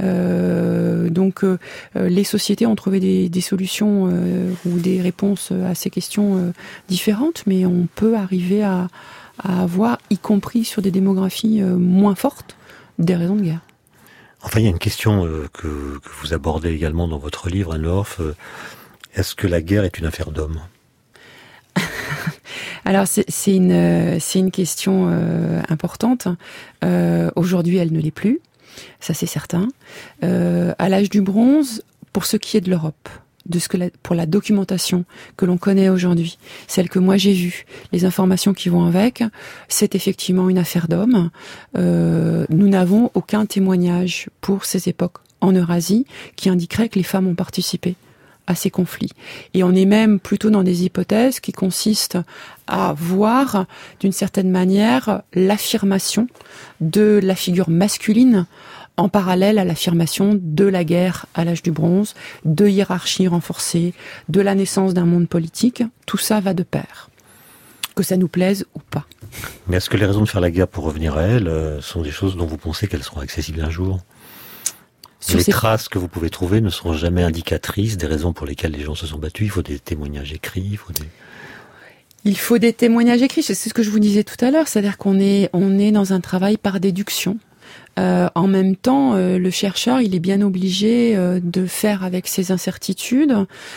Euh, donc euh, les sociétés ont trouvé des, des solutions euh, ou des réponses à ces questions euh, différentes, mais on peut arriver à... à avoir, y compris sur des démographies euh, moins fortes, des raisons de guerre. Enfin, il y a une question euh, que, que vous abordez également dans votre livre, Anne-Laure. Euh, est-ce que la guerre est une affaire d'hommes? Alors c'est, c'est une c'est une question euh, importante. Euh, aujourd'hui, elle ne l'est plus, ça c'est certain. Euh, à l'âge du bronze, pour ce qui est de l'Europe, de ce que la, pour la documentation que l'on connaît aujourd'hui, celle que moi j'ai vue, les informations qui vont avec, c'est effectivement une affaire d'homme. Euh, nous n'avons aucun témoignage pour ces époques en Eurasie qui indiquerait que les femmes ont participé à ces conflits. Et on est même plutôt dans des hypothèses qui consistent à voir d'une certaine manière l'affirmation de la figure masculine en parallèle à l'affirmation de la guerre à l'âge du bronze, de hiérarchie renforcée, de la naissance d'un monde politique. Tout ça va de pair, que ça nous plaise ou pas. Mais est-ce que les raisons de faire la guerre, pour revenir à elles, sont des choses dont vous pensez qu'elles seront accessibles un jour ? Sur les ces... traces que vous pouvez trouver ne seront jamais indicatrices des raisons pour lesquelles les gens se sont battus. Il faut des témoignages écrits, il faut des... Il faut des témoignages écrits. C'est ce que je vous disais tout à l'heure. C'est-à-dire qu'on est, on est dans un travail par déduction. Euh, en même temps, euh, le chercheur, il est bien obligé euh, de faire avec ses incertitudes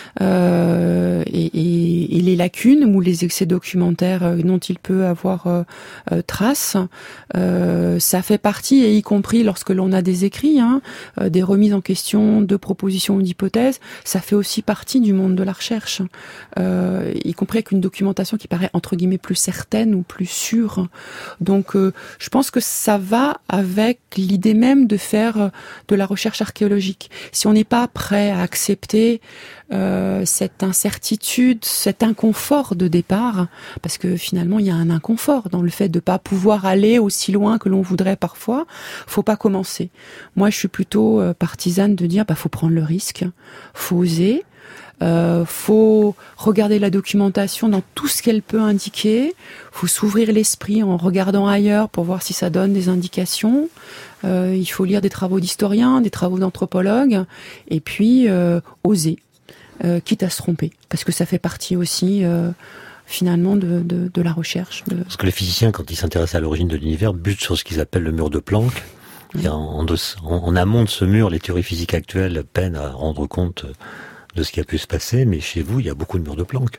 euh, et, et, et les lacunes ou les excès documentaires euh, dont il peut avoir euh, euh, trace. Euh, ça fait partie, et y compris lorsque l'on a des écrits, hein, euh, des remises en question de propositions ou d'hypothèses, ça fait aussi partie du monde de la recherche, euh, y compris avec une documentation qui paraît entre guillemets plus certaine ou plus sûre. Donc, euh, je pense que ça va avec l'idée même de faire de la recherche archéologique. Si on n'est pas prêt à accepter euh, cette incertitude, cet inconfort de départ, parce que finalement il y a un inconfort dans le fait de pas pouvoir aller aussi loin que l'on voudrait parfois, faut pas commencer. Moi je suis plutôt euh, partisane de dire bah faut prendre le risque, faut oser. Euh, faut regarder la documentation dans tout ce qu'elle peut indiquer. Faut s'ouvrir l'esprit en regardant ailleurs pour voir si ça donne des indications. Euh, il faut lire des travaux d'historiens, des travaux d'anthropologues, et puis euh, oser, euh, quitte à se tromper, parce que ça fait partie aussi euh, finalement de, de, de la recherche. De... Parce que les physiciens, quand ils s'intéressent à l'origine de l'univers, butent sur ce qu'ils appellent le mur de Planck. Et en, en, en, en amont de ce mur, les théories physiques actuelles peinent à rendre compte de ce qui a pu se passer, mais chez vous, il y a beaucoup de murs de Planck.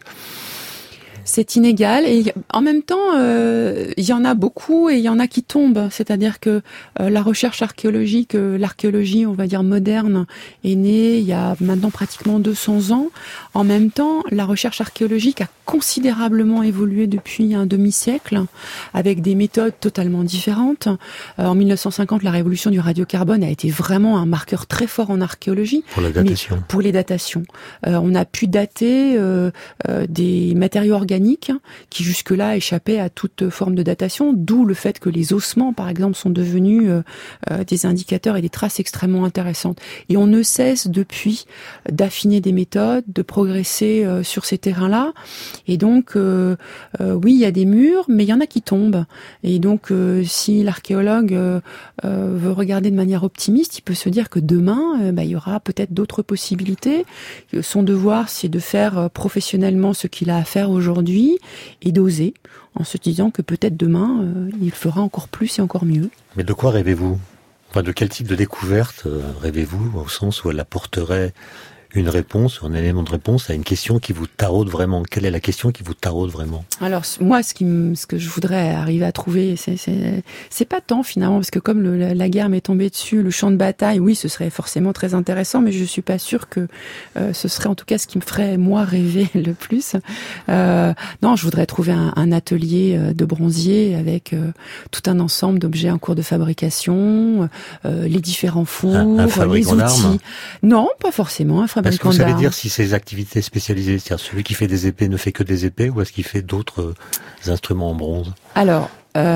C'est inégal et en même temps, euh, il y en a beaucoup et il y en a qui tombent. C'est-à-dire que euh, la recherche archéologique, euh, l'archéologie, on va dire moderne, est née il y a maintenant pratiquement deux cents ans. En même temps, la recherche archéologique a considérablement évolué depuis un demi-siècle, avec des méthodes totalement différentes. Euh, en mille neuf cent cinquante, la révolution du radiocarbone a été vraiment un marqueur très fort en archéologie. Pour la datation. Pour les datations. Euh, on a pu dater euh, euh, des matériaux organiques qui jusque-là échappaient à toute forme de datation, d'où le fait que les ossements, par exemple, sont devenus euh, euh, des indicateurs et des traces extrêmement intéressantes. Et on ne cesse depuis d'affiner des méthodes, de progresser euh, sur ces terrains-là. Et donc, euh, euh, oui, il y a des murs, mais il y en a qui tombent. Et donc, euh, si l'archéologue euh, euh, veut regarder de manière optimiste, il peut se dire que demain, euh, bah, il y aura peut-être d'autres possibilités. Son devoir, c'est de faire euh, professionnellement ce qu'il a à faire aujourd'hui et d'oser en se disant que peut-être demain euh, il fera encore plus et encore mieux. Mais de quoi rêvez-vous ? Enfin, de quel type de découverte euh, rêvez-vous, au sens où elle apporterait une réponse, un élément de réponse à une question qui vous taraude vraiment ? Quelle est la question qui vous taraude vraiment ? Alors moi, ce qui me, ce que je voudrais arriver à trouver, c'est c'est c'est pas tant finalement, parce que comme le, la, la guerre m'est tombée dessus, le champ de bataille, oui, ce serait forcément très intéressant, mais je suis pas sûre que euh, ce serait en tout cas ce qui me ferait moi rêver le plus. Euh, non, je voudrais trouver un, un atelier de bronzier avec euh, tout un ensemble d'objets en cours de fabrication, euh, les différents fours, un, un les outils. Non, pas forcément un fabricant. Est-ce que vous savez dire si ces activités spécialisées, c'est-à-dire celui qui fait des épées ne fait que des épées, ou est-ce qu'il fait d'autres euh, instruments en bronze ? Alors,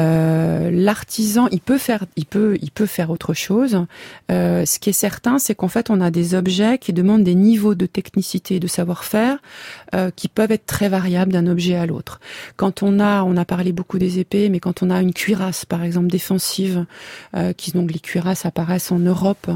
euh, l'artisan, il peut faire, il peut, il peut faire autre chose. Euh, ce qui est certain, c'est qu'en fait, on a des objets qui demandent des niveaux de technicité et de savoir-faire euh, qui peuvent être très variables d'un objet à l'autre. Quand on a, on a parlé beaucoup des épées, mais quand on a une cuirasse, par exemple défensive, euh, qui donc les cuirasses apparaissent en Europe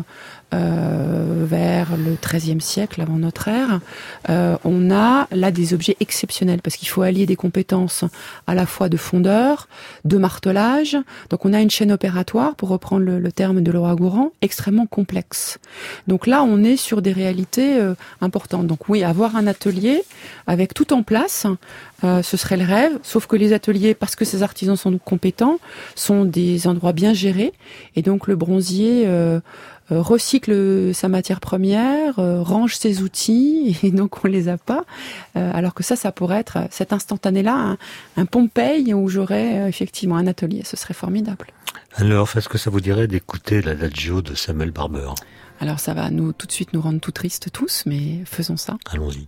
euh, vers le treizième siècle avant notre ère, euh, on a là des objets exceptionnels parce qu'il faut allier des compétences à la fois de fondeur, de de martelage. Donc on a une chaîne opératoire, pour reprendre le, le terme de Laura Gourand, extrêmement complexe. Donc là, on est sur des réalités euh, importantes. Donc oui, avoir un atelier avec tout en place, euh, ce serait le rêve, sauf que les ateliers, parce que ces artisans sont compétents, sont des endroits bien gérés, et donc le bronzier euh, euh, recycle sa matière première, euh, range ses outils, et donc on les a pas, euh, alors que ça, ça pourrait être, cet instantané-là, un, un Pompéi où j'aurais euh, effectivement un atelier, ce serait formidable. Alors, est-ce que ça vous dirait d'écouter l'Adagio de Samuel Barber? Alors ça va nous tout de suite nous rendre tout tristes tous, mais faisons ça. Allons-y.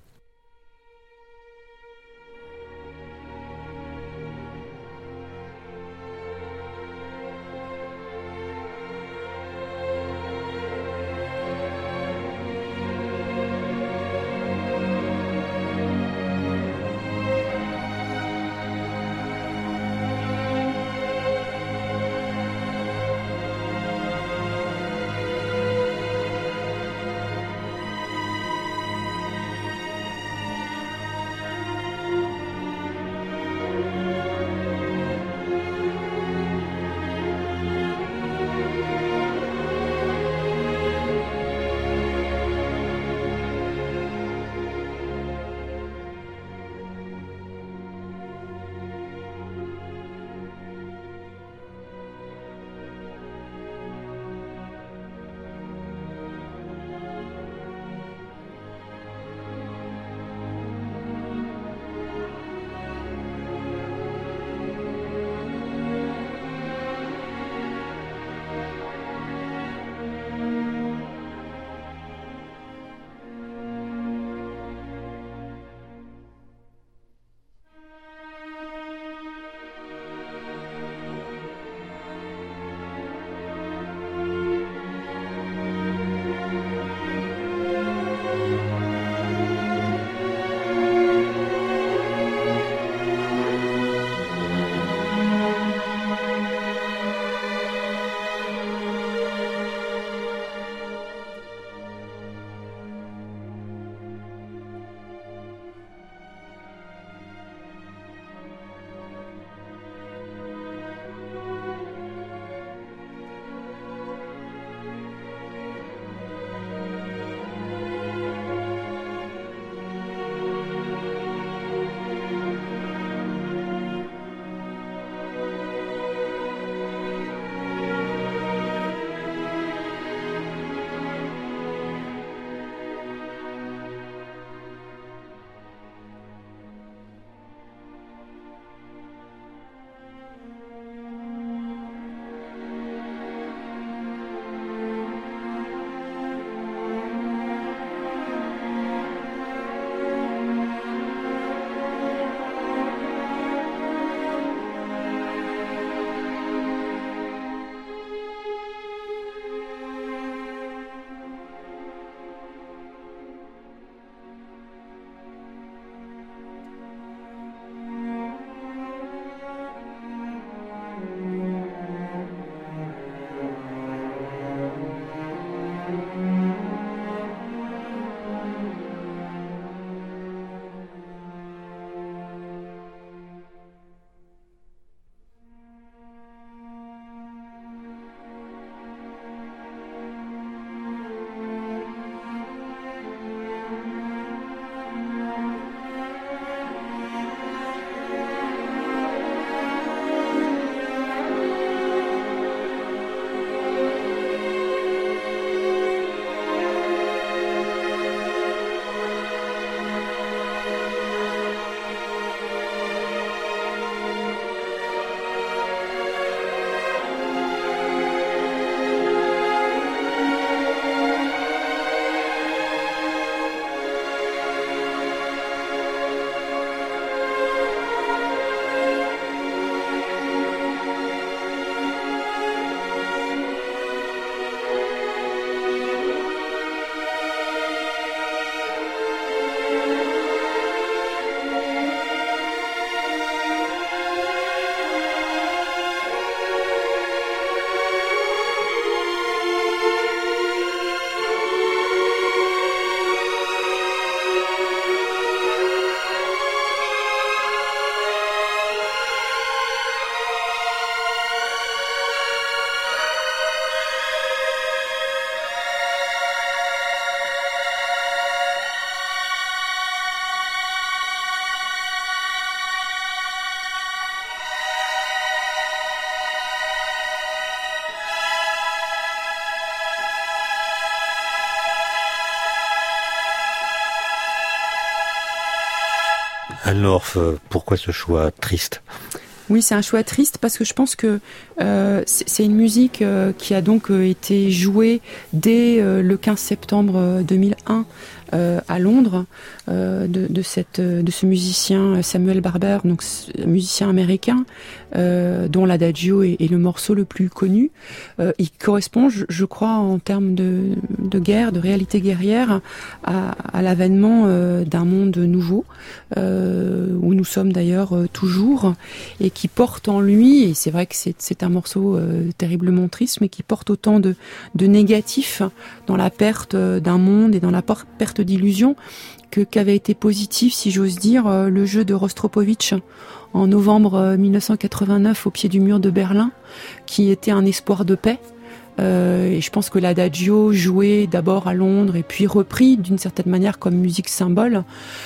Alors, pourquoi ce choix triste ? Oui, c'est un choix triste parce que je pense que euh, c'est, c'est une musique euh, qui a donc euh, été jouée dès euh, le quinze septembre deux mille un euh, à Londres euh, de, de, cette, de ce musicien Samuel Barber, donc musicien américain euh, dont l'Adagio est, est le morceau le plus connu. Euh, il correspond, je, je crois, en termes de, de guerre, de réalité guerrière, à, à l'avènement euh, d'un monde nouveau euh, où nous sommes d'ailleurs euh, toujours, et qui porte en lui, et c'est vrai que c'est, c'est un morceau euh, terriblement triste, mais qui porte autant de, de négatifs dans la perte d'un monde et dans la por- perte d'illusion que qu'avait été positif, si j'ose dire, euh, le jeu de Rostropovitch en novembre euh, dix-neuf cent quatre-vingt-neuf au pied du mur de Berlin, qui était un espoir de paix. Euh, et je pense que l'Adagio, joué d'abord à Londres et puis repris d'une certaine manière comme musique symbole,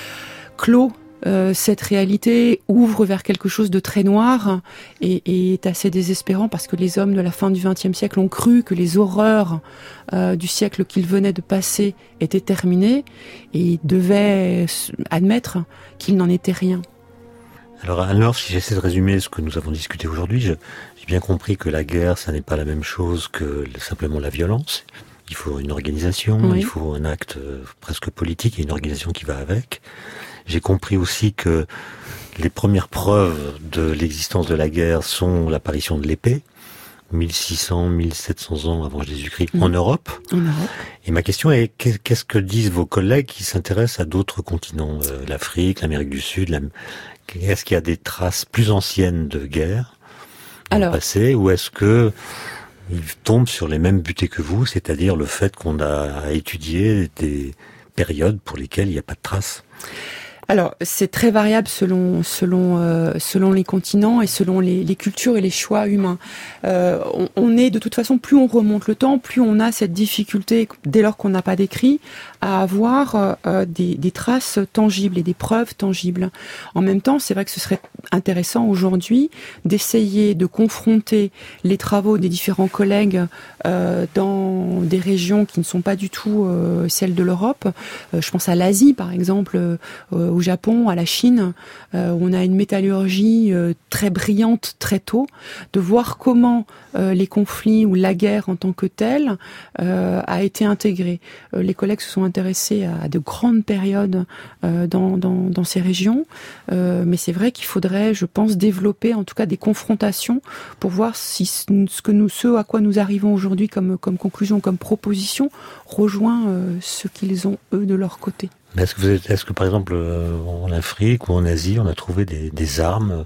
clôt Euh, cette réalité, ouvre vers quelque chose de très noir et, et est assez désespérant parce que les hommes de la fin du vingtième siècle ont cru que les horreurs euh, du siècle qu'ils venaient de passer étaient terminées et devaient admettre qu'il n'en était rien. Alors alors, si j'essaie de résumer ce que nous avons discuté aujourd'hui, je, j'ai bien compris que la guerre, ça n'est pas la même chose que simplement la violence. Il faut une organisation, oui. Il faut un acte presque politique et une organisation qui va avec. J'ai compris aussi que les premières preuves de l'existence de la guerre sont l'apparition de l'épée, mille six cents, mille sept cents ans avant Jésus-Christ, mmh. en Europe. En Europe. Et ma question est, qu'est-ce que disent vos collègues qui s'intéressent à d'autres continents, euh, l'Afrique, l'Amérique du Sud, la... est-ce qu'il y a des traces plus anciennes de guerre dans Alors... le passé, ou est-ce que ils tombent sur les mêmes butées que vous, c'est-à-dire le fait qu'on a étudié des périodes pour lesquelles il n'y a pas de traces? Alors, c'est très variable selon selon euh, selon les continents et selon les, les cultures et les choix humains. Euh, on, on est de toute façon, plus on remonte le temps, plus on a cette difficulté, dès lors qu'on n'a pas d'écrit, à avoir euh, des, des traces tangibles et des preuves tangibles. En même temps, c'est vrai que ce serait intéressant aujourd'hui d'essayer de confronter les travaux des différents collègues euh, dans des régions qui ne sont pas du tout euh, celles de l'Europe. Euh, je pense à l'Asie, par exemple, euh, au Japon, à la Chine, euh, où on a une métallurgie euh, très brillante très tôt, de voir comment euh, les conflits ou la guerre en tant que telle euh, a été intégrée. Euh, les collègues se sont intéressés à, à de grandes périodes euh, dans, dans, dans ces régions, euh, mais c'est vrai qu'il faudrait, je pense, développer en tout cas des confrontations pour voir si ce que nous, ce à quoi nous arrivons aujourd'hui comme, comme conclusion, comme proposition, rejoint euh, ce qu'ils ont eux de leur côté. Mais est-ce que, vous êtes, est-ce que par exemple en Afrique ou en Asie, on a trouvé des, des armes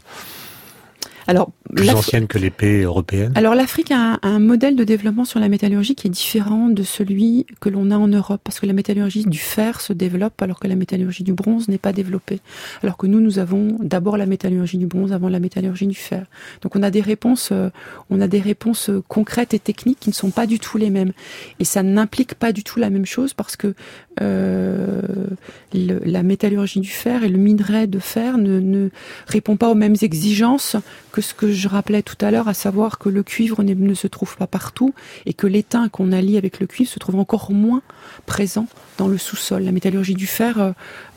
Alors, plus anciennes que l'épée européenne? Alors l'Afrique a un, un modèle de développement sur la métallurgie qui est différent de celui que l'on a en Europe, parce que la métallurgie du fer se développe alors que la métallurgie du bronze n'est pas développée. Alors que nous, nous avons d'abord la métallurgie du bronze avant la métallurgie du fer. Donc on a des réponses, euh, on a des réponses concrètes et techniques qui ne sont pas du tout les mêmes. Et ça n'implique pas du tout la même chose parce que euh, le, la métallurgie du fer et le minerai de fer ne, ne répond pas aux mêmes exigences que ce que je rappelais tout à l'heure, à savoir que le cuivre ne, ne se trouve pas partout et que l'étain qu'on allie avec le cuivre se trouve encore moins présent dans le sous-sol. La métallurgie du fer euh,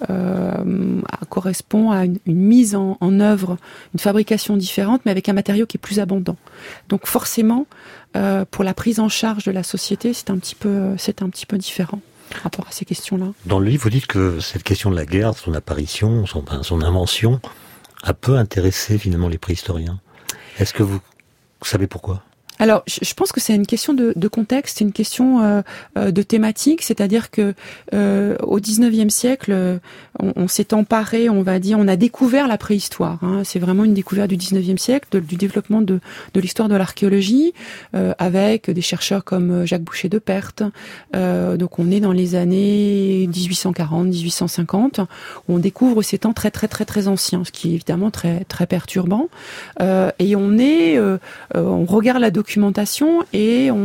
euh, correspond à une, une mise en, en œuvre, une fabrication différente, mais avec un matériau qui est plus abondant. Donc forcément, euh, pour la prise en charge de la société, c'est un petit peu, c'est un petit peu différent par rapport à ces questions-là. Dans le livre, vous dites que cette question de la guerre, son apparition, son, son invention, a peu intéressé finalement les préhistoriens. Est-ce que vous savez pourquoi ? Alors, je pense que c'est une question de, de contexte, c'est une question euh, de thématique, c'est-à-dire que euh, au dix-neuvième siècle, on, on s'est emparé, on va dire, on a découvert la préhistoire. Hein, c'est vraiment une découverte du dix-neuvième siècle, de, du développement de, de l'histoire de l'archéologie, euh, avec des chercheurs comme Jacques Boucher de Perthes. Euh, donc, on est dans les années dix-huit cent quarante, dix-huit cent cinquante, où on découvre ces temps très très très très anciens, ce qui est évidemment très très perturbant. Euh, et on est, euh, on regarde la documentation et on,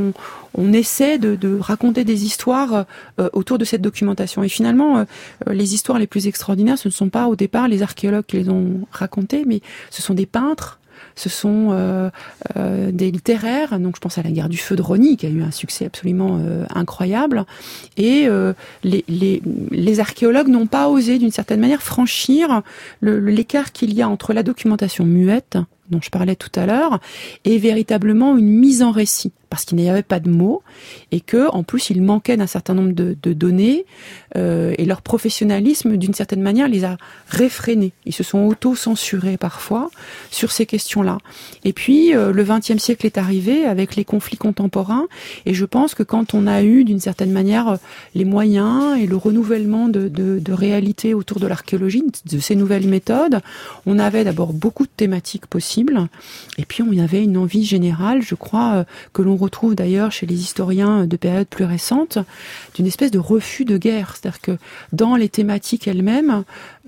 on essaie de, de raconter des histoires euh, autour de cette documentation. Et finalement, euh, les histoires les plus extraordinaires, ce ne sont pas au départ les archéologues qui les ont racontées, mais ce sont des peintres, ce sont euh, euh, des littéraires. Donc, je pense à la guerre du feu de Rosny, qui a eu un succès absolument euh, incroyable. Et euh, les, les, les archéologues n'ont pas osé, d'une certaine manière, franchir le, l'écart qu'il y a entre la documentation muette, dont je parlais tout à l'heure, et véritablement une mise en récit, parce qu'il n'y avait pas de mots, et que, en plus, il manquait d'un certain nombre de, de données, euh, et leur professionnalisme, d'une certaine manière, les a réfrénés. Ils se sont auto-censurés parfois sur ces questions-là. Et puis, euh, le vingtième siècle est arrivé avec les conflits contemporains, et je pense que quand on a eu, d'une certaine manière, les moyens et le renouvellement de, de, de réalité autour de l'archéologie, de ces nouvelles méthodes, on avait d'abord beaucoup de thématiques possibles, et puis on y avait une envie générale, je crois, que l'on retrouve d'ailleurs chez les historiens de périodes plus récentes, d'une espèce de refus de guerre. C'est-à-dire que dans les thématiques elles-mêmes,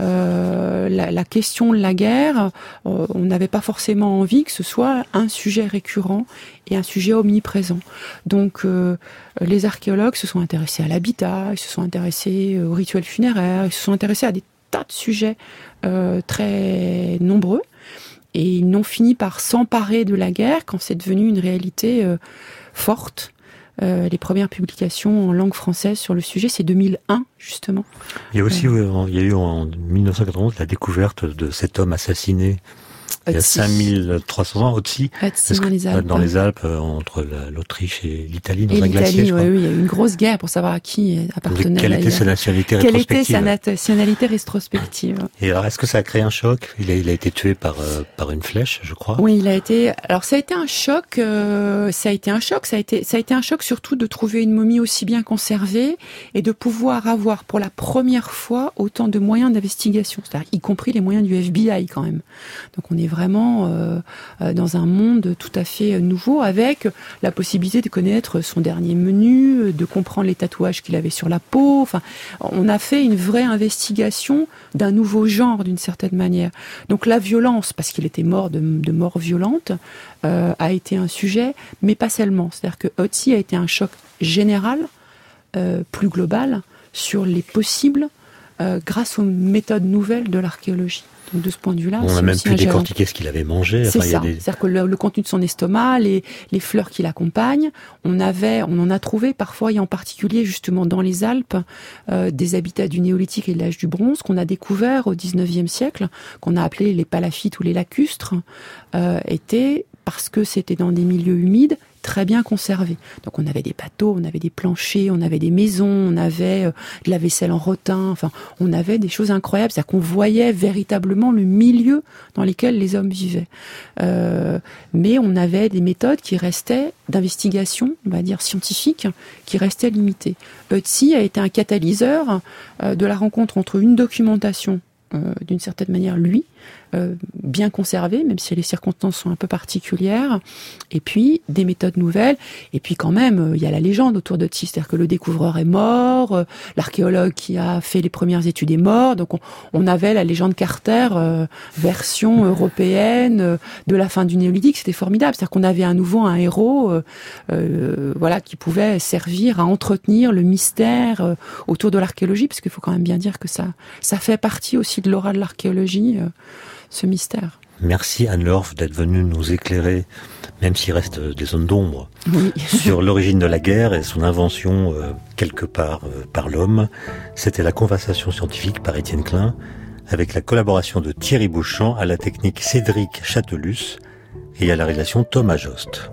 euh, la, la question de la guerre, euh, on n'avait pas forcément envie que ce soit un sujet récurrent et un sujet omniprésent. Donc euh, les archéologues se sont intéressés à l'habitat, ils se sont intéressés aux rituels funéraires, ils se sont intéressés à des tas de sujets euh, très nombreux. Et ils n'ont fini par s'emparer de la guerre quand c'est devenu une réalité euh, forte. Euh, les premières publications en langue française sur le sujet, c'est deux mille un, justement. Il y a aussi, euh, il y a eu en mille neuf cent quatre-vingt-onze la découverte de cet homme assassiné il y a cinq mille trois cents ans, Ötzi, dans les Alpes, dans les Alpes euh, entre la, l'Autriche et l'Italie, dans et un l'Italie, glacier, je oui, crois. oui, il y a eu une grosse guerre pour savoir à qui appartenait. Quelle était sa nationalité rétrospective. Quelle était sa nationalité rétrospective. Et alors, est-ce que ça a créé un choc? Il a, il a été tué par euh, par une flèche, je crois. Oui, il a été. Alors, ça a été un choc. Euh, ça a été un choc. Ça a été. Ça a été un choc surtout de trouver une momie aussi bien conservée et de pouvoir avoir pour la première fois autant de moyens d'investigation, c'est-à-dire y compris les moyens du F B I quand même. Donc, on est vraiment euh, dans un monde tout à fait nouveau, avec la possibilité de connaître son dernier menu, de comprendre les tatouages qu'il avait sur la peau. Enfin, on a fait une vraie investigation d'un nouveau genre, d'une certaine manière. Donc la violence, parce qu'il était mort de, de mort violente, euh, a été un sujet, mais pas seulement. C'est-à-dire que Ötzi a été un choc général, euh, plus global, sur les possibles, euh, grâce aux méthodes nouvelles de l'archéologie. Donc de ce point de vue-là, on a même pu décortiquer ce qu'il avait mangé. C'est enfin, ça. Il y a des... C'est-à-dire que le, le contenu de son estomac, les, les fleurs qui l'accompagnent, on avait, on en a trouvé parfois, et en particulier justement dans les Alpes, euh, des habitats du néolithique et de l'âge du bronze qu'on a découvert au dix-neuvième siècle, qu'on a appelé les palaffites ou les lacustres, euh, étaient, parce que c'était dans des milieux humides, très bien conservés. Donc on avait des bateaux, on avait des planchers, on avait des maisons, on avait euh, de la vaisselle en rotin, enfin on avait des choses incroyables, c'est-à-dire qu'on voyait véritablement le milieu dans lequel les hommes vivaient. Euh, mais on avait des méthodes qui restaient d'investigation, on va dire scientifique, qui restaient limitées. Ötzi a été un catalyseur euh, de la rencontre entre une documentation, euh, d'une certaine manière lui, Euh, bien conservé, même si les circonstances sont un peu particulières, et puis des méthodes nouvelles, et puis quand même, il euh, y a la légende autour de Ötzi, c'est-à-dire que le découvreur est mort, euh, l'archéologue qui a fait les premières études est mort, donc on, on avait la légende Carter, euh, version européenne euh, de la fin du néolithique, c'était formidable, c'est-à-dire qu'on avait à nouveau un héros euh, euh, voilà, qui pouvait servir à entretenir le mystère euh, autour de l'archéologie, parce qu'il faut quand même bien dire que ça, ça fait partie aussi de l'aura de l'archéologie, euh, ce mystère. Merci Anne-Laure d'être venue nous éclairer, même s'il reste des zones d'ombre, oui. sur l'origine de la guerre et son invention euh, quelque part euh, par l'homme. C'était la conversation scientifique par Étienne Klein, avec la collaboration de Thierry Beauchamp, à la technique Cédric Châtelus et à la réalisation Thomas Jost.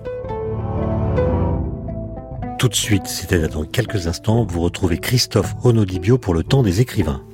Tout de suite, c'était dans quelques instants, vous retrouvez Christophe Onodibio pour le temps des écrivains.